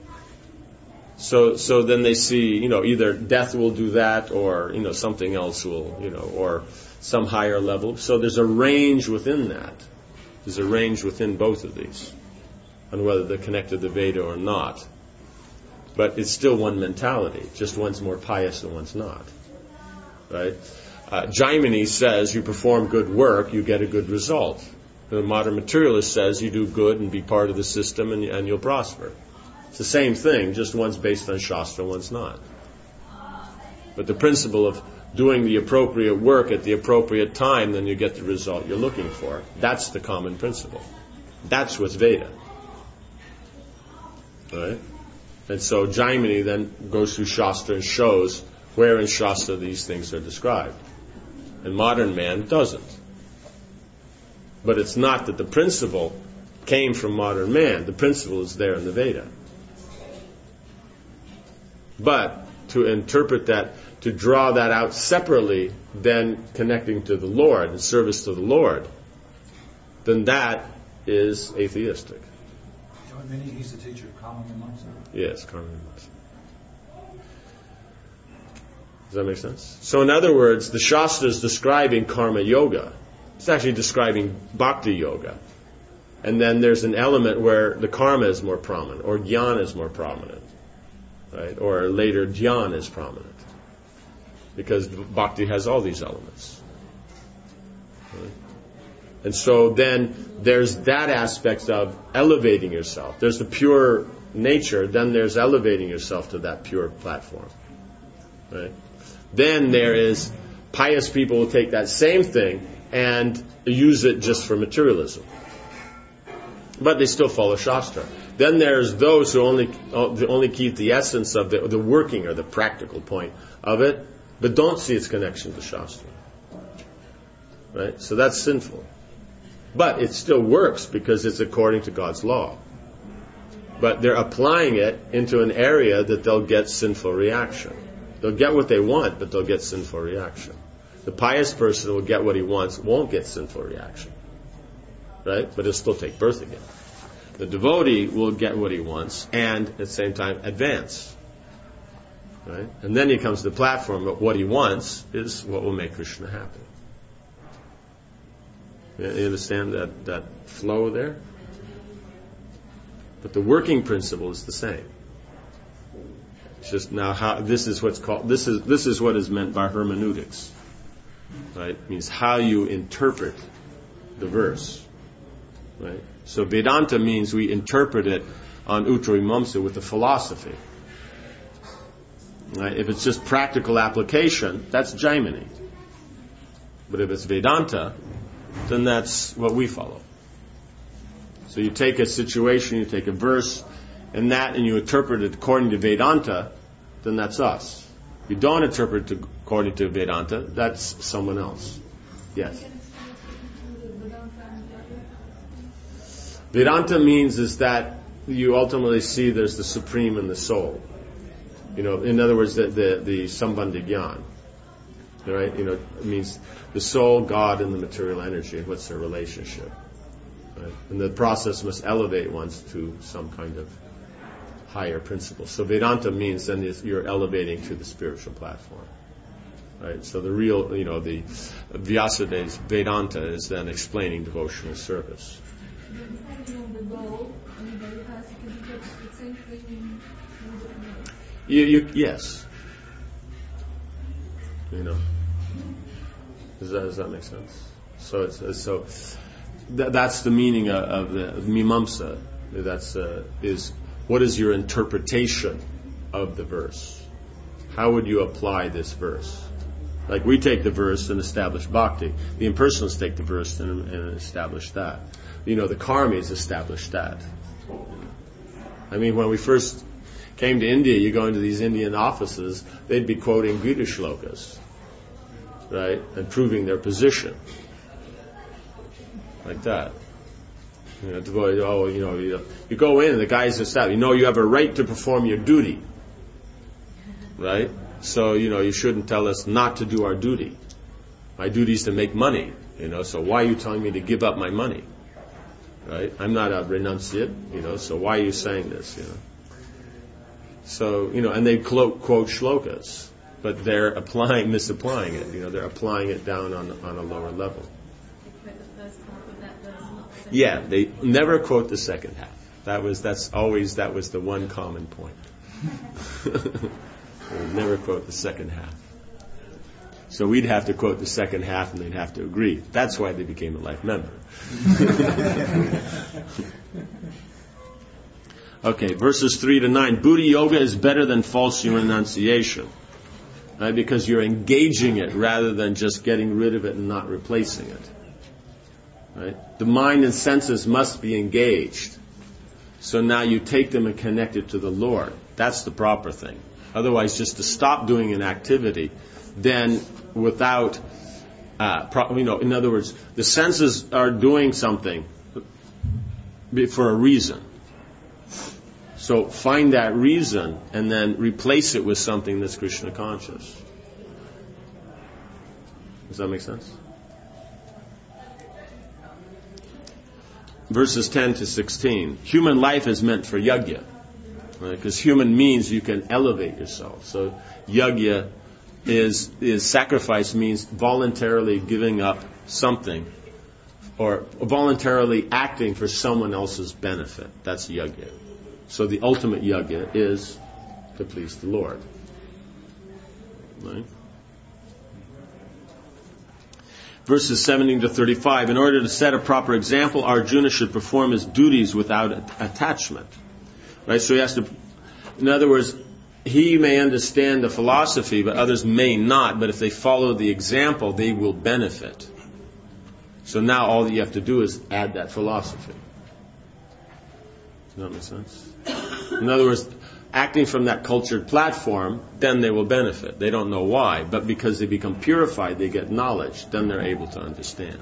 So then they see, either death will do that or, something else will, or some higher level. So there's a range within that. There's a range within both of these on whether they're connected to Veda or not. But it's still one mentality. Just one's more pious and one's not. Right? Jaimini says you perform good work, you get a good result. The modern materialist says you do good and be part of the system and you'll prosper. It's the same thing, just one's based on Shastra, one's not. But the principle of doing the appropriate work at the appropriate time, then you get the result you're looking for. That's the common principle. That's what's Veda. Right? And so Jaimini then goes through Shastra and shows where in Shastra these things are described. And modern man doesn't. But it's not that the principle came from modern man. The principle is there in the Veda. But to interpret that, to draw that out separately, then connecting to the Lord and service to the Lord, then that is atheistic. He's the teacher of Karma Mimamsa. Yes, Karma Mimamsa. Does that make sense? So in other words, the Shastra is describing karma yoga. It's actually describing bhakti yoga. And then there's an element where the karma is more prominent, or jnana is more prominent. Right? Or later dhyan is prominent. Because bhakti has all these elements. Right? And so then there's that aspect of elevating yourself. There's the pure nature, then there's elevating yourself to that pure platform. Right? Then there is pious people will take that same thing and use it just for materialism. But they still follow Shastra. Then there's those who only keep the essence of the working or the practical point of it, but don't see its connection to Shastra. Right? So that's sinful. But it still works because it's according to God's law. But they're applying it into an area that they'll get sinful reaction. They'll get what they want, but they'll get sinful reaction. The pious person will get what he wants, won't get sinful reaction. Right? But he'll still take birth again. The devotee will get what he wants and at the same time advance. Right? And then he comes to the platform, but what he wants is what will make Krishna happy. You understand that flow there? But the working principle is the same. It's just now how this is what's called this is what is meant by hermeneutics. Right? It means how you interpret the verse. Right? So Vedanta means we interpret it on Uttarvimamsa with the philosophy. Right? If it's just practical application, that's Jaimini. But if it's Vedanta, then that's what we follow. So you take a situation, you take a verse, and you interpret it according to Vedanta, then that's us. If you don't interpret it according to Vedanta, that's someone else. Yes? Vedanta means is that you ultimately see there's the supreme in the soul. In other words, the Sambandha Gyan. Right? It means the soul, God, and the material energy. What's their relationship? Right? And the process must elevate one to some kind of higher principle. So Vedanta means then you're elevating to the spiritual platform. Right? So the real, the Vyasadev's Vedanta is then explaining devotional service. Yes. Does that make sense? So that's the meaning of the Mimamsa. Is what is your interpretation of the verse? How would you apply this verse? Like we take the verse and establish bhakti. The impersonalists take the verse and establish that. The karmis establish that. I mean, when we first came to India, you go into these Indian offices, they'd be quoting Gita shlokas, right, and proving their position, like that. You go in and the guys are sad. You have a right to perform your duty, right? So you shouldn't tell us not to do our duty. My duty is to make money, So why are you telling me to give up my money? Right? I'm not a renunciate, so why are you saying this, So, and they quote shlokas, but they're misapplying it, they're applying it down on a lower level. Yeah, they never quote the second half. That was the one common point. They never quote the second half. So we'd have to quote the second half and they'd have to agree. That's why they became a life member. Okay, verses 3 to 9. Buddhi yoga is better than false renunciation. Right? Because you're engaging it rather than just getting rid of it and not replacing it. Right? The mind and senses must be engaged. So now you take them and connect it to the Lord. That's the proper thing. Otherwise, just to stop doing an activity, then without, in other words, the senses are doing something for a reason. So find that reason and then replace it with something that's Krishna conscious. Does that make sense? Verses 10 to 16. Human life is meant for yajna. Because human means you can elevate yourself. So yajna is sacrifice, means voluntarily giving up something or voluntarily acting for someone else's benefit. That's yajna. So the ultimate yajna is to please the Lord. Right? Verses 17 to 35. In order to set a proper example, Arjuna should perform his duties without attachment. Right? So he has to, in other words, he may understand the philosophy, but others may not. But if they follow the example, they will benefit. So now all that you have to do is add that philosophy. Does that make sense? In other words, acting from that cultured platform, then they will benefit. They don't know why, but because they become purified, they get knowledge, then they're able to understand.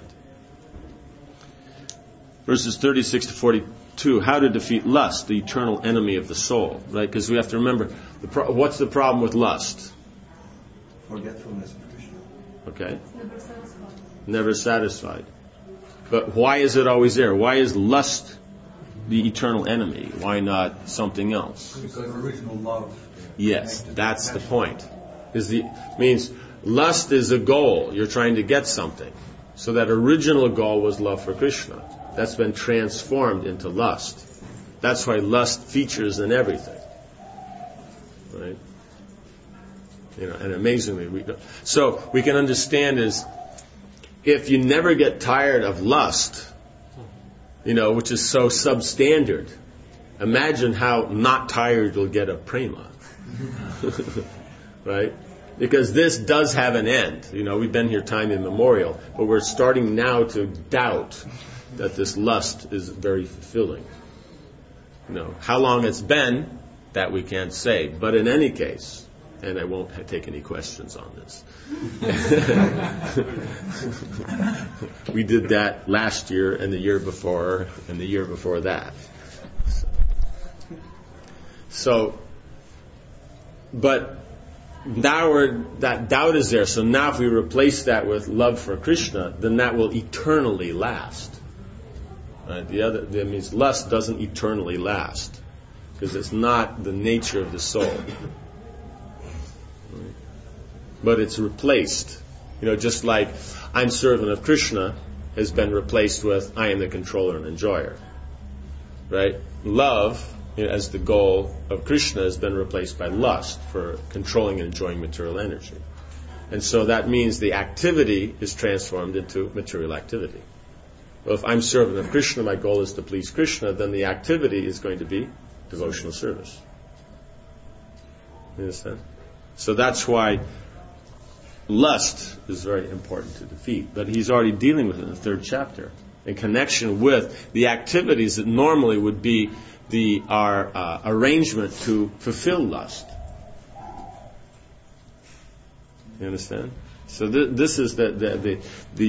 Verses 36 to 42, how to defeat lust, the eternal enemy of the soul. Right? Because we have to remember, what's the problem with lust? Forgetfulness of Krishna. Okay. Never satisfied. Never satisfied. But why is it always there? Why is lust the eternal enemy? Why not something else? Because original love. Yes, that's the point. Means lust is a goal. You're trying to get something. So that original goal was love for Krishna. That's been transformed into lust. That's why lust features in everything. Right? And amazingly, we can understand is if you never get tired of lust, which is so substandard, imagine how not tired you'll get of prema. Right? Because this does have an end. We've been here time immemorial, but we're starting now to doubt that this lust is very fulfilling. How long it's been, that we can't say. But in any case, and I won't take any questions on this. We did that last year and the year before and the year before that. But now that doubt is there. So now if we replace that with love for Krishna, then that will eternally last. Right? That means lust doesn't eternally last because it's not the nature of the soul. Right? But it's replaced. Just like I'm servant of Krishna has been replaced with I am the controller and enjoyer. Right? Love, as the goal of Krishna, has been replaced by lust for controlling and enjoying material energy. And so that means the activity is transformed into material activity. Well, if I'm servant of Krishna, my goal is to please Krishna, then the activity is going to be devotional service. You understand? So that's why lust is very important to defeat. But he's already dealing with it in the 3rd chapter in connection with the activities that normally would be our arrangement to fulfill lust. You understand? So this is the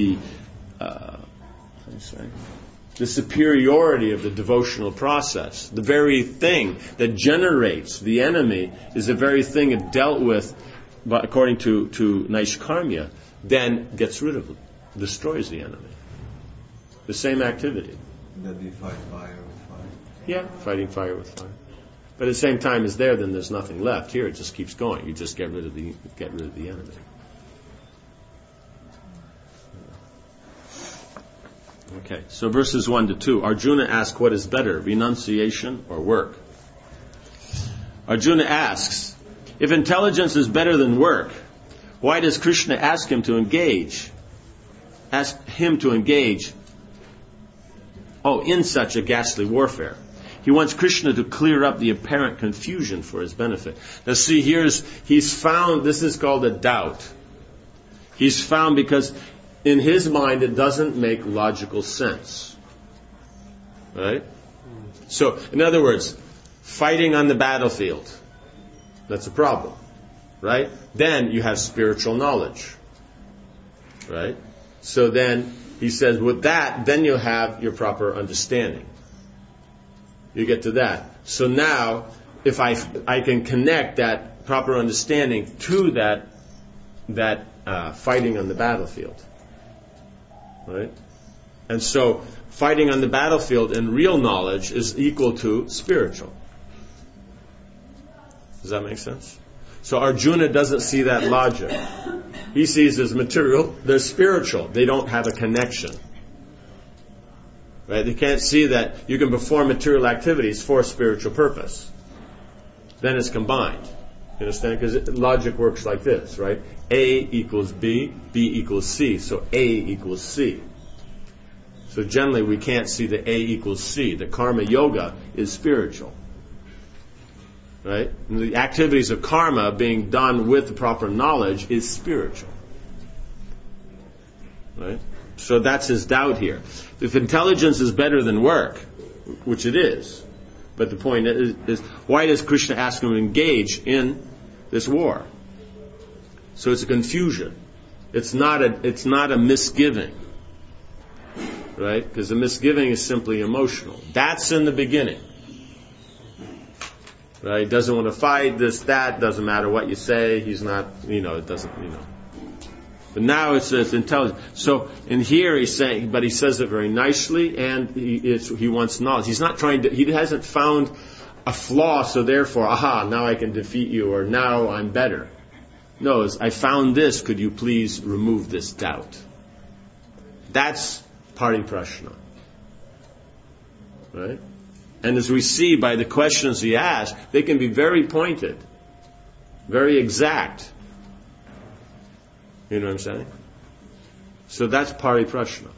superiority of the devotional process. The very thing that generates the enemy is the very thing it dealt with, according to Naishkarmya, then gets rid of it, destroys the enemy. The same activity. That we fight fire with fire. Yeah, fighting fire with fire. But at the same time it's there, then there's nothing left. Here it just keeps going. You just get rid of the enemy. Okay, so verses 1 to 2. Arjuna asks, what is better, renunciation or work? Arjuna asks, if intelligence is better than work, why does Krishna ask him to engage in such a ghastly warfare? He wants Krishna to clear up the apparent confusion for his benefit. Now see, he's found, this is called a doubt. He's found because in his mind it doesn't make logical sense. Right? So, in other words, fighting on the battlefield, that's a problem. Right? Then you have spiritual knowledge. Right? So then, he says, with that, then you'll have your proper understanding. You get to that. So now, if I can connect that proper understanding to that fighting on the battlefield. Right? And so, fighting on the battlefield in real knowledge is equal to spiritual. Does that make sense? So Arjuna doesn't see that logic. He sees as material, they're spiritual. They don't have a connection. Right? They can't see that you can perform material activities for a spiritual purpose. Then it's combined. You understand? Because logic works like this, right? A equals B, B equals C. So A equals C. So generally we can't see the A equals C. The karma yoga is spiritual. right? And the activities of karma being done with the proper knowledge is spiritual. Right? So that's his doubt here. If intelligence is better than work, which it is, but the point is why does Krishna ask him to engage in this war? So it's a confusion. It's not a misgiving. Right? Because the misgiving is simply emotional. That's in the beginning. Right? Doesn't want to fight, this, that, doesn't matter what you say, he's not, it doesn't, But now it says intelligence. So in here he's saying, but he says it very nicely, and he wants knowledge. He's not he hasn't found a flaw, so therefore, now I can defeat you, or now I'm better. No, I found this, could you please remove this doubt? That's pariprashna. Right? And as we see by the questions he asks, they can be very pointed, very exact. You know what I'm saying? So that's pariprashna.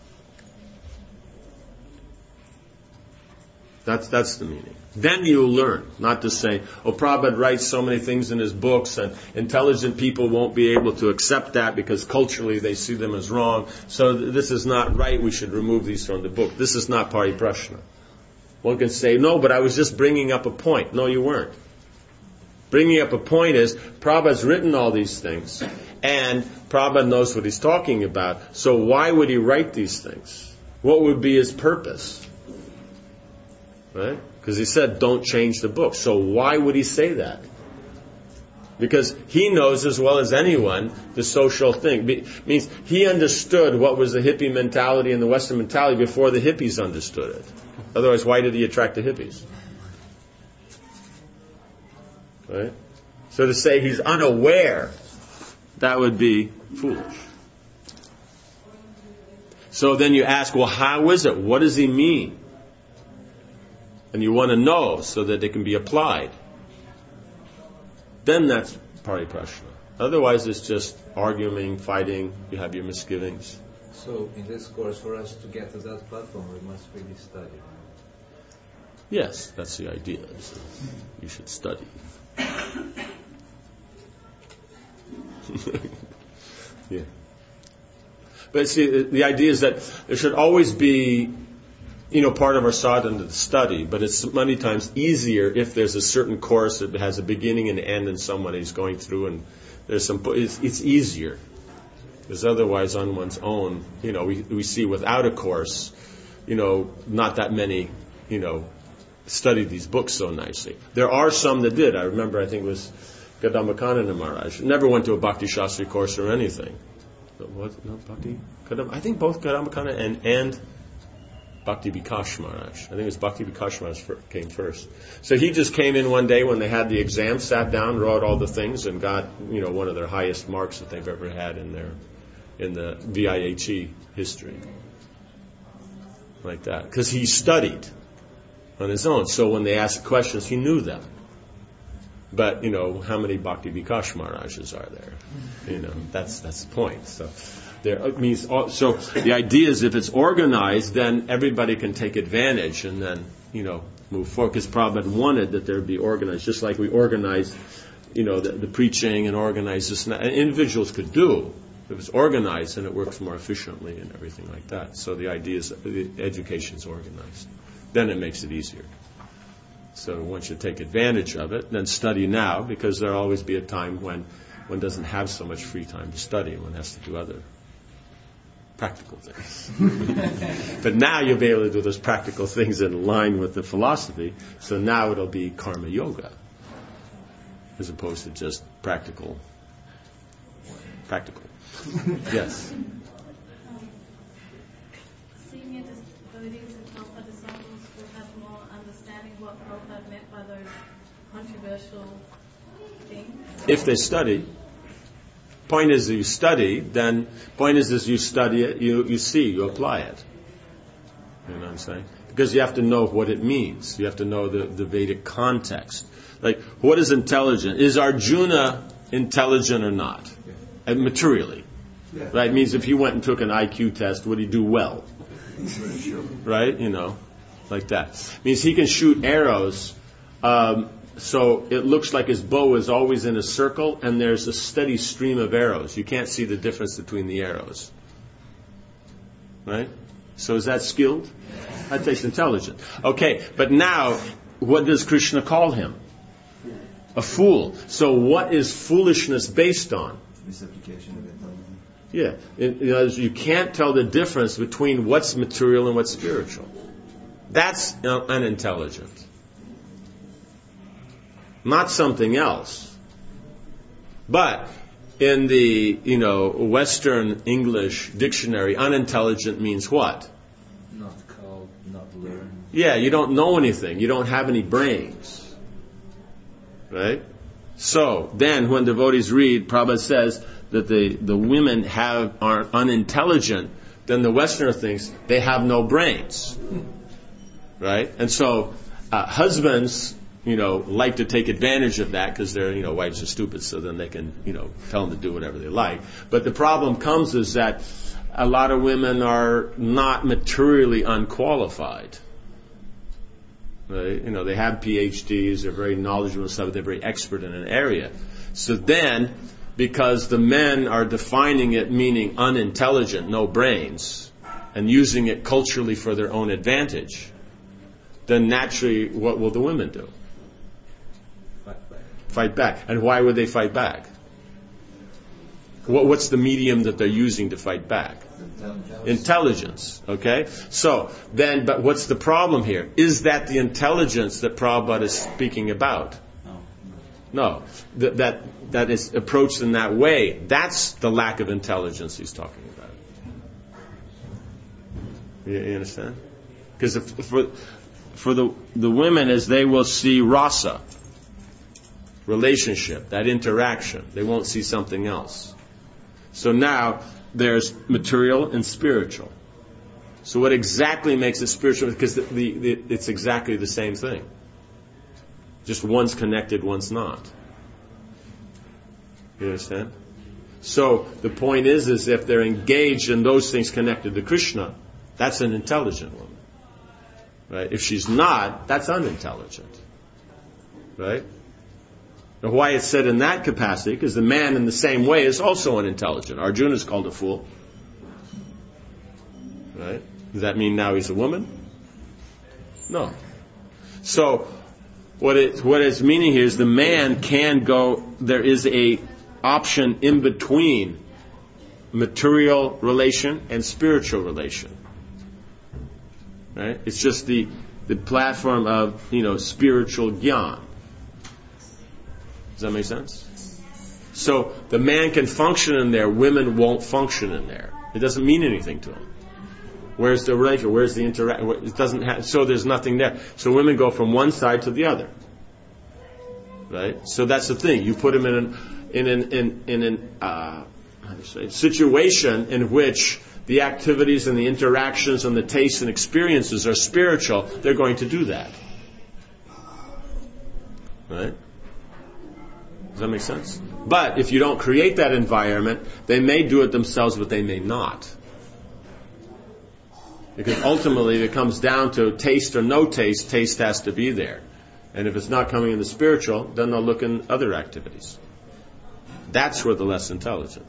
That's the meaning. Then you'll learn, not to say, Prabhupada writes so many things in his books and intelligent people won't be able to accept that because culturally they see them as wrong. So this is not right, we should remove these from the book. This is not pariprashna. One can say, no, but I was just bringing up a point. No, you weren't. Bringing up a point is, Prabhupada's written all these things, and Prabhupada knows what he's talking about, so why would he write these things? What would be his purpose? Right? Because he said, don't change the book. So why would he say that? Because he knows as well as anyone the social thing. Means he understood what was the hippie mentality and the Western mentality before the hippies understood it. Otherwise, why did he attract the hippies? Right? So to say he's unaware, that would be foolish. So then you ask, well, how is it? What does he mean? And you want to know so that it can be applied. Then that's pariprashna. Otherwise it's just arguing, fighting, you have your misgivings. So in this course, for us to get to that platform, we must really study. Yes, that's the idea. So you should study. Yeah. But see, the idea is that there should always be, part of our sadhana to study, but it's many times easier if there's a certain course that has a beginning and end and someone is going through, and there's it's easier. Because otherwise on one's own, we see without a course, not that many, studied these books so nicely. There are some that did. I remember, I think it was Kadambakananda Maharaj. Never went to a Bhakti Shastri course or anything. Bhakti? I think both Kadambakananda and Bhakti Vikash Maharaj. I think it was Bhakti Vikash Maharaj came first. So he just came in one day when they had the exam, sat down, wrote all the things, and got one of their highest marks that they've ever had in the VIHE history, like that. Because he studied on his own. So when they asked questions, he knew them. But how many Bhakti Vikash Maharajas are there? That's the point. So. So the idea is if it's organized, then everybody can take advantage and then, move forward. Because Prabhupada wanted that there be organized, just like we organized, the preaching and organize this. And individuals could do. If it's organized, then it works more efficiently and everything like that. So the idea is that the education is organized. Then it makes it easier. So once you take advantage of it, then study now, because there'll always be a time when one doesn't have so much free time to study. One has to do other practical things. But now you'll be able to do those practical things in line with the philosophy. So now it'll be karma yoga, as opposed to just practical. Yes. Seeing it as devotees and Prabhupada disciples will have more understanding what Prabhupada meant by those controversial things. If they study. Point is, you study, then point is you study it, you see, you apply it. You know what I'm saying? Because you have to know what it means. You have to know the Vedic context. Like, what is intelligent? Is Arjuna intelligent or not? And materially. Yeah. Right? It means if he went and took an IQ test, would he do well? Right? Like that. It means he can shoot arrows So it looks like his bow is always in a circle, and there's a steady stream of arrows. You can't see the difference between the arrows. Right? So is that skilled? That takes intelligence. Okay, but now, what does Krishna call him? A fool. So what is foolishness based on? Misapplication of intelligence. Yeah. You can't tell the difference between what's material and what's spiritual. That's unintelligent. Not something else. But in the, Western English dictionary, unintelligent means what? Not called, not learned. Yeah, you don't know anything. You don't have any brains. Right? So, then when devotees read, Prabhupada says that the women are unintelligent, then the Westerner thinks they have no brains. Right? And so, husbands, like to take advantage of that because their, wives are stupid, so then they can, tell them to do whatever they like. But the problem comes is that a lot of women are not materially unqualified. Right? They have PhDs, they're very knowledgeable and stuff, they're very expert in an area. So then, because the men are defining it meaning unintelligent, no brains, and using it culturally for their own advantage, then naturally, what will the women do? Fight back. And why would they fight back? What's the medium that they're using to fight back? Intelligence. Okay? So, then, but what's the problem here? Is that the intelligence that Prabhupada is speaking about? No. That is approached in that way. That's the lack of intelligence he's talking about. You understand? Because for the women, as they will see rasa, relationship, that interaction, they won't see something else. So now there's material and spiritual. So what exactly makes it spiritual? Because it's exactly the same thing. Just one's connected, one's not. You understand? So the point is if they're engaged in those things connected to Krishna, that's an intelligent woman. Right? If she's not, that's unintelligent. Right? Now why it's said in that capacity, because the man in the same way is also unintelligent. Arjuna is called a fool. Right? Does that mean now he's a woman? No. So, what it's meaning here is the man can go, there is a option in between material relation and spiritual relation. Right? It's just the platform of, spiritual jnana. Does that make sense? So the man can function in there, women won't function in there. It doesn't mean anything to them. Where's the relation? Where's the interaction? It doesn't have. So there's nothing there. So women go from one side to the other. Right? So that's the thing. You put them in an situation in which the activities and the interactions and the tastes and experiences are spiritual. They're going to do that. Right? Does that make sense? But if you don't create that environment, they may do it themselves, but they may not. Because ultimately it comes down to taste or no taste, taste has to be there. And if it's not coming in the spiritual, then they'll look in other activities. That's where the less intelligent.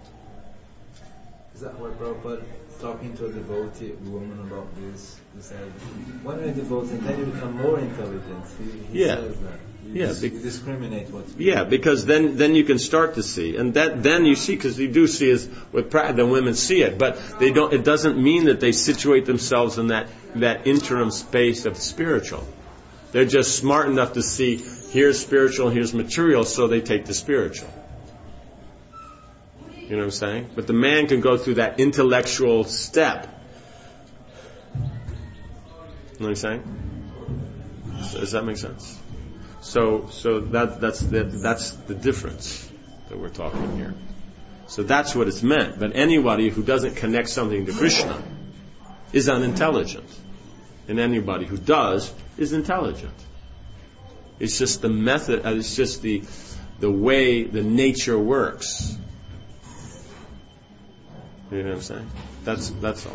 Is that why Prabhupada talking to a devotee woman about this? He said, when you're devoting, then you become more intelligent. He says that. You discriminate what's because then you can start to see, and then you see, because you do see is with practice, then women see it, but they don't. It doesn't mean that they situate themselves in that interim space of spiritual. They're just smart enough to see here's spiritual, here's material, so they take the spiritual. You know what I'm saying? But the man can go through that intellectual step. You know what I'm saying? Does that make sense? So that's the difference that we're talking here. So that's what it's meant. But anybody who doesn't connect something to Krishna is unintelligent. And anybody who does is intelligent. It's just the method, it's just the way the nature works. You know what I'm saying? That's all.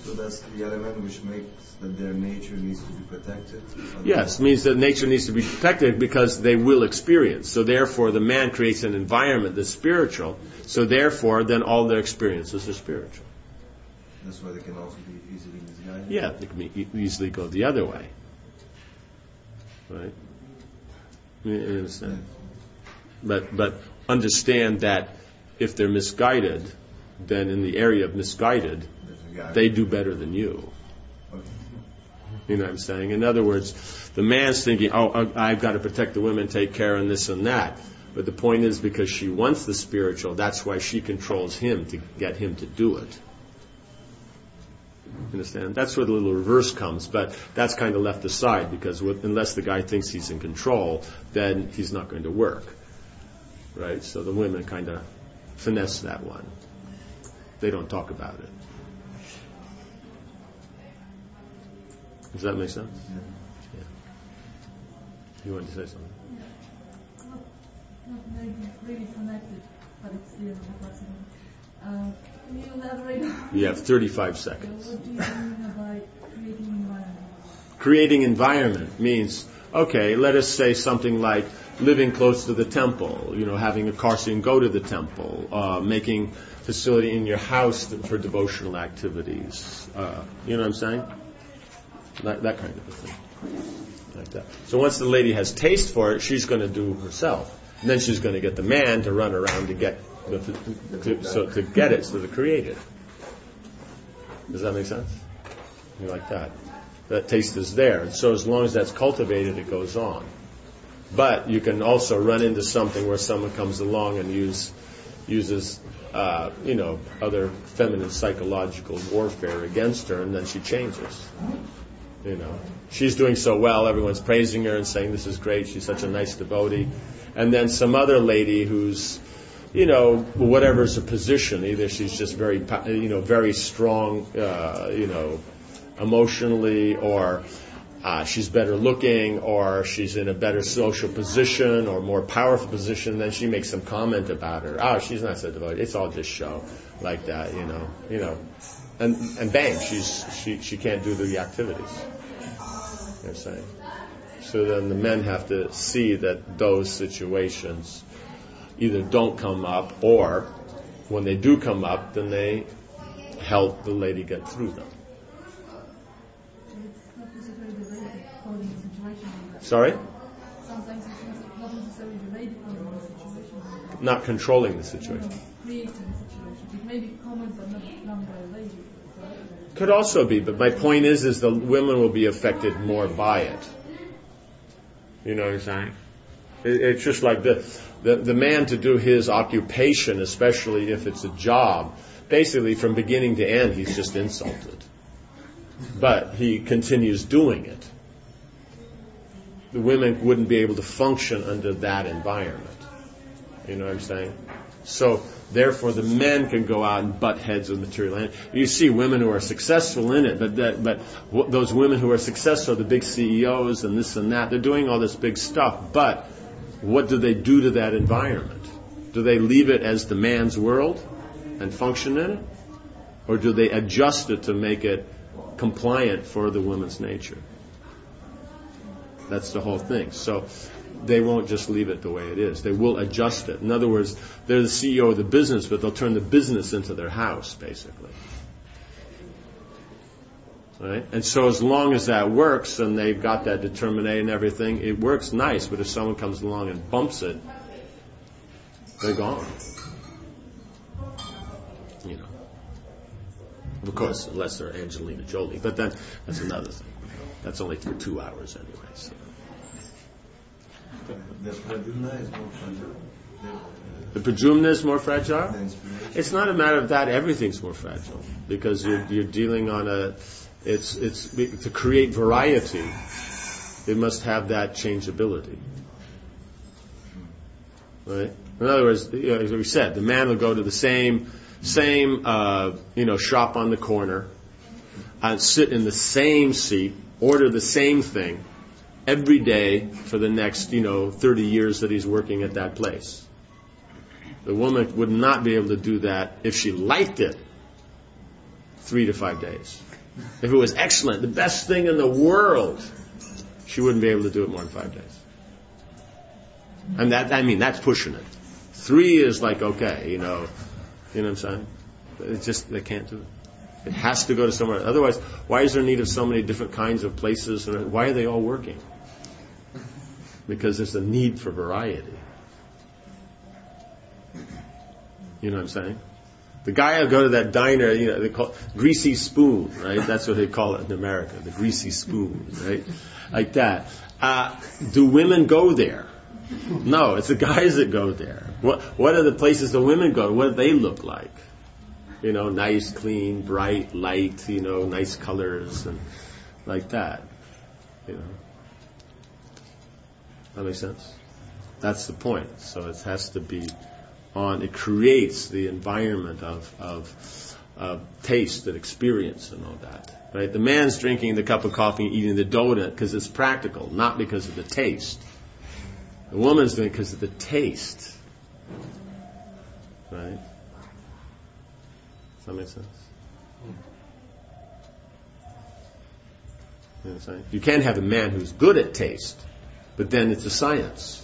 So that's the element which makes that their nature needs to be protected? Yes, means that nature needs to be protected because they will experience. So therefore the man creates an environment that's spiritual. So therefore then all their experiences are spiritual. That's why they can also be easily misguided? Yeah, they can easily go the other way. Right? You understand? But understand that if they're misguided, then in the area of misguided, they do better than you. You know what I'm saying? In other words, the man's thinking, oh, I've got to protect the women, take care and this and that. But the point is, because she wants the spiritual, that's why she controls him to get him to do it. Understand? That's where the little reverse comes, but that's kind of left aside because unless the guy thinks he's in control, then he's not going to work. Right? So the women kind of finesse that one. They don't talk about it. Does that make sense? Yeah. You wanted to say something? Not really connected, but it's still possible. Can you elaborate on? You have 35 seconds. What do you mean by creating environment? Creating environment means, okay, let us say something like living close to the temple, having a car so you can go to the temple, making facility in your house for devotional activities. You know what I'm saying? That kind of a thing. Like that. So once the lady has taste for it, she's going to do herself. And then she's going to get the man to run around to get it, so to create it. Does that make sense? You like that? That taste is there. And so as long as that's cultivated, it goes on. But you can also run into something where someone comes along and uses other feminine psychological warfare against her, and then she changes. She's doing so well, everyone's praising her and saying this is great, she's such a nice devotee. And then some other lady who's, whatever's her position, either she's just very, very strong, emotionally, or she's better looking, or she's in a better social position or more powerful position, then she makes some comment about her. Oh, she's not so devoted. It's all just show, like that, and bang, she can't do the activities. You know what I'm saying? So then the men have to see that those situations either don't come up, or when they do come up, then they help the lady get through them. It's not necessarily related to the situation. Sorry? Sometimes it's not necessarily related to the situation. Not controlling the situation. Creating the situation. It may be common, but not by a lady. Could also be, but my point is the women will be affected more by it. You know what I'm saying? It's just like the man to do his occupation, especially if it's a job, basically from beginning to end he's just insulted. But he continues doing it. The women wouldn't be able to function under that environment. You know what I'm saying? So therefore the men can go out and butt heads with material. You see women who are successful in it, but those women who are successful are the big CEOs and this and that. They're doing all this big stuff, but what do they do to that environment? Do they leave it as the man's world and function in it? Or do they adjust it to make it compliant for the woman's nature? That's the whole thing. So they won't just leave it the way it is. They will adjust it. In other words, they're the CEO of the business, but they'll turn the business into their house, basically. Right? And so as long as that works and they've got that determination and everything, it works nice. But if someone comes along and bumps it, they're gone. Of course, unless they're Angelina Jolie. But then that's another thing. That's only for 2 hours anyway. So. The prajna is more fragile. The prajna is more fragile? It's not a matter of that. Everything's more fragile because you're dealing on it's to create variety. It must have that changeability. Right? In other words, as we said, the man will go to the same shop on the corner and sit in the same seat, order the same thing every day for the next 30 years that he's working at that place. The woman would not be able to do that if she liked it 3 to 5 days. If it was excellent, the best thing in the world, she wouldn't be able to do it more than 5 days. And that's pushing it. 3 is like, okay, you know what I'm saying? It's just, they can't do it. It has to go to somewhere. Otherwise, why is there need of so many different kinds of places? And why are they all working? Because there's a need for variety. You know what I'm saying? The guy will go to that diner, you know, they call it greasy spoon, right? That's what they call it in America, the greasy spoon, right? Like that. Do women go there? No, it's the guys that go there. What are the places the women go? What do they look like? You know, nice, clean, bright, light, you know, nice colors and like that. You know. That makes sense? That's the point. So it has to be it creates the environment of taste and experience and all that. Right? The man's drinking the cup of coffee and eating the donut because it's practical, not because of the taste. The woman's doing it because of the taste. Right? Does that make sense? You know what I'm saying? You can't have a man who's good at taste, but then it's a science.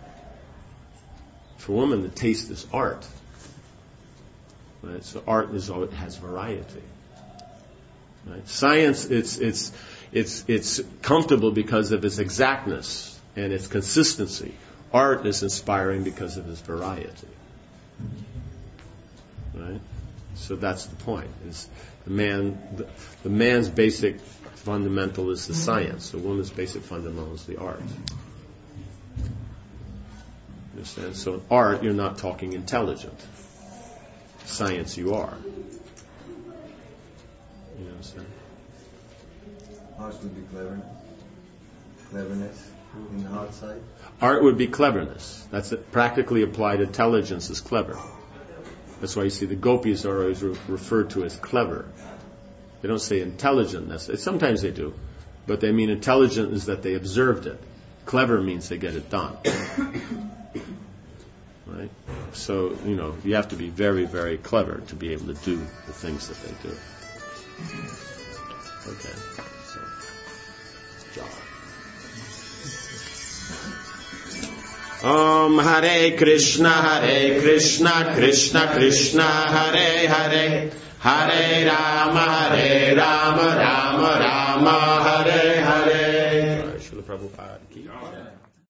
For women, the taste is art. Right? So art has variety. Right? Science, it's comfortable because of its exactness and its consistency. Art is inspiring because of its variety. Right? So that's the point. Is the man's basic fundamental is the science. The woman's basic fundamental is the art. Understand? So in art, you're not talking intelligent. Science, you are. You understand? Art would be cleverness in the art side. Art would be cleverness. That's it. Practically applied intelligence is clever. That's why you see the gopis are always referred to as clever. They don't say intelligent necessarily. Sometimes they do, but they mean intelligent is that they observed it. Clever means they get it done. Right? So, you know, you have to be very, very clever to be able to do the things that they do. Okay. So, job. Om Hare Krishna, Krishna Krishna, Hare Hare, Hare Rama, Rama Rama, Hare Hare. Srila Prabhupada ki jai.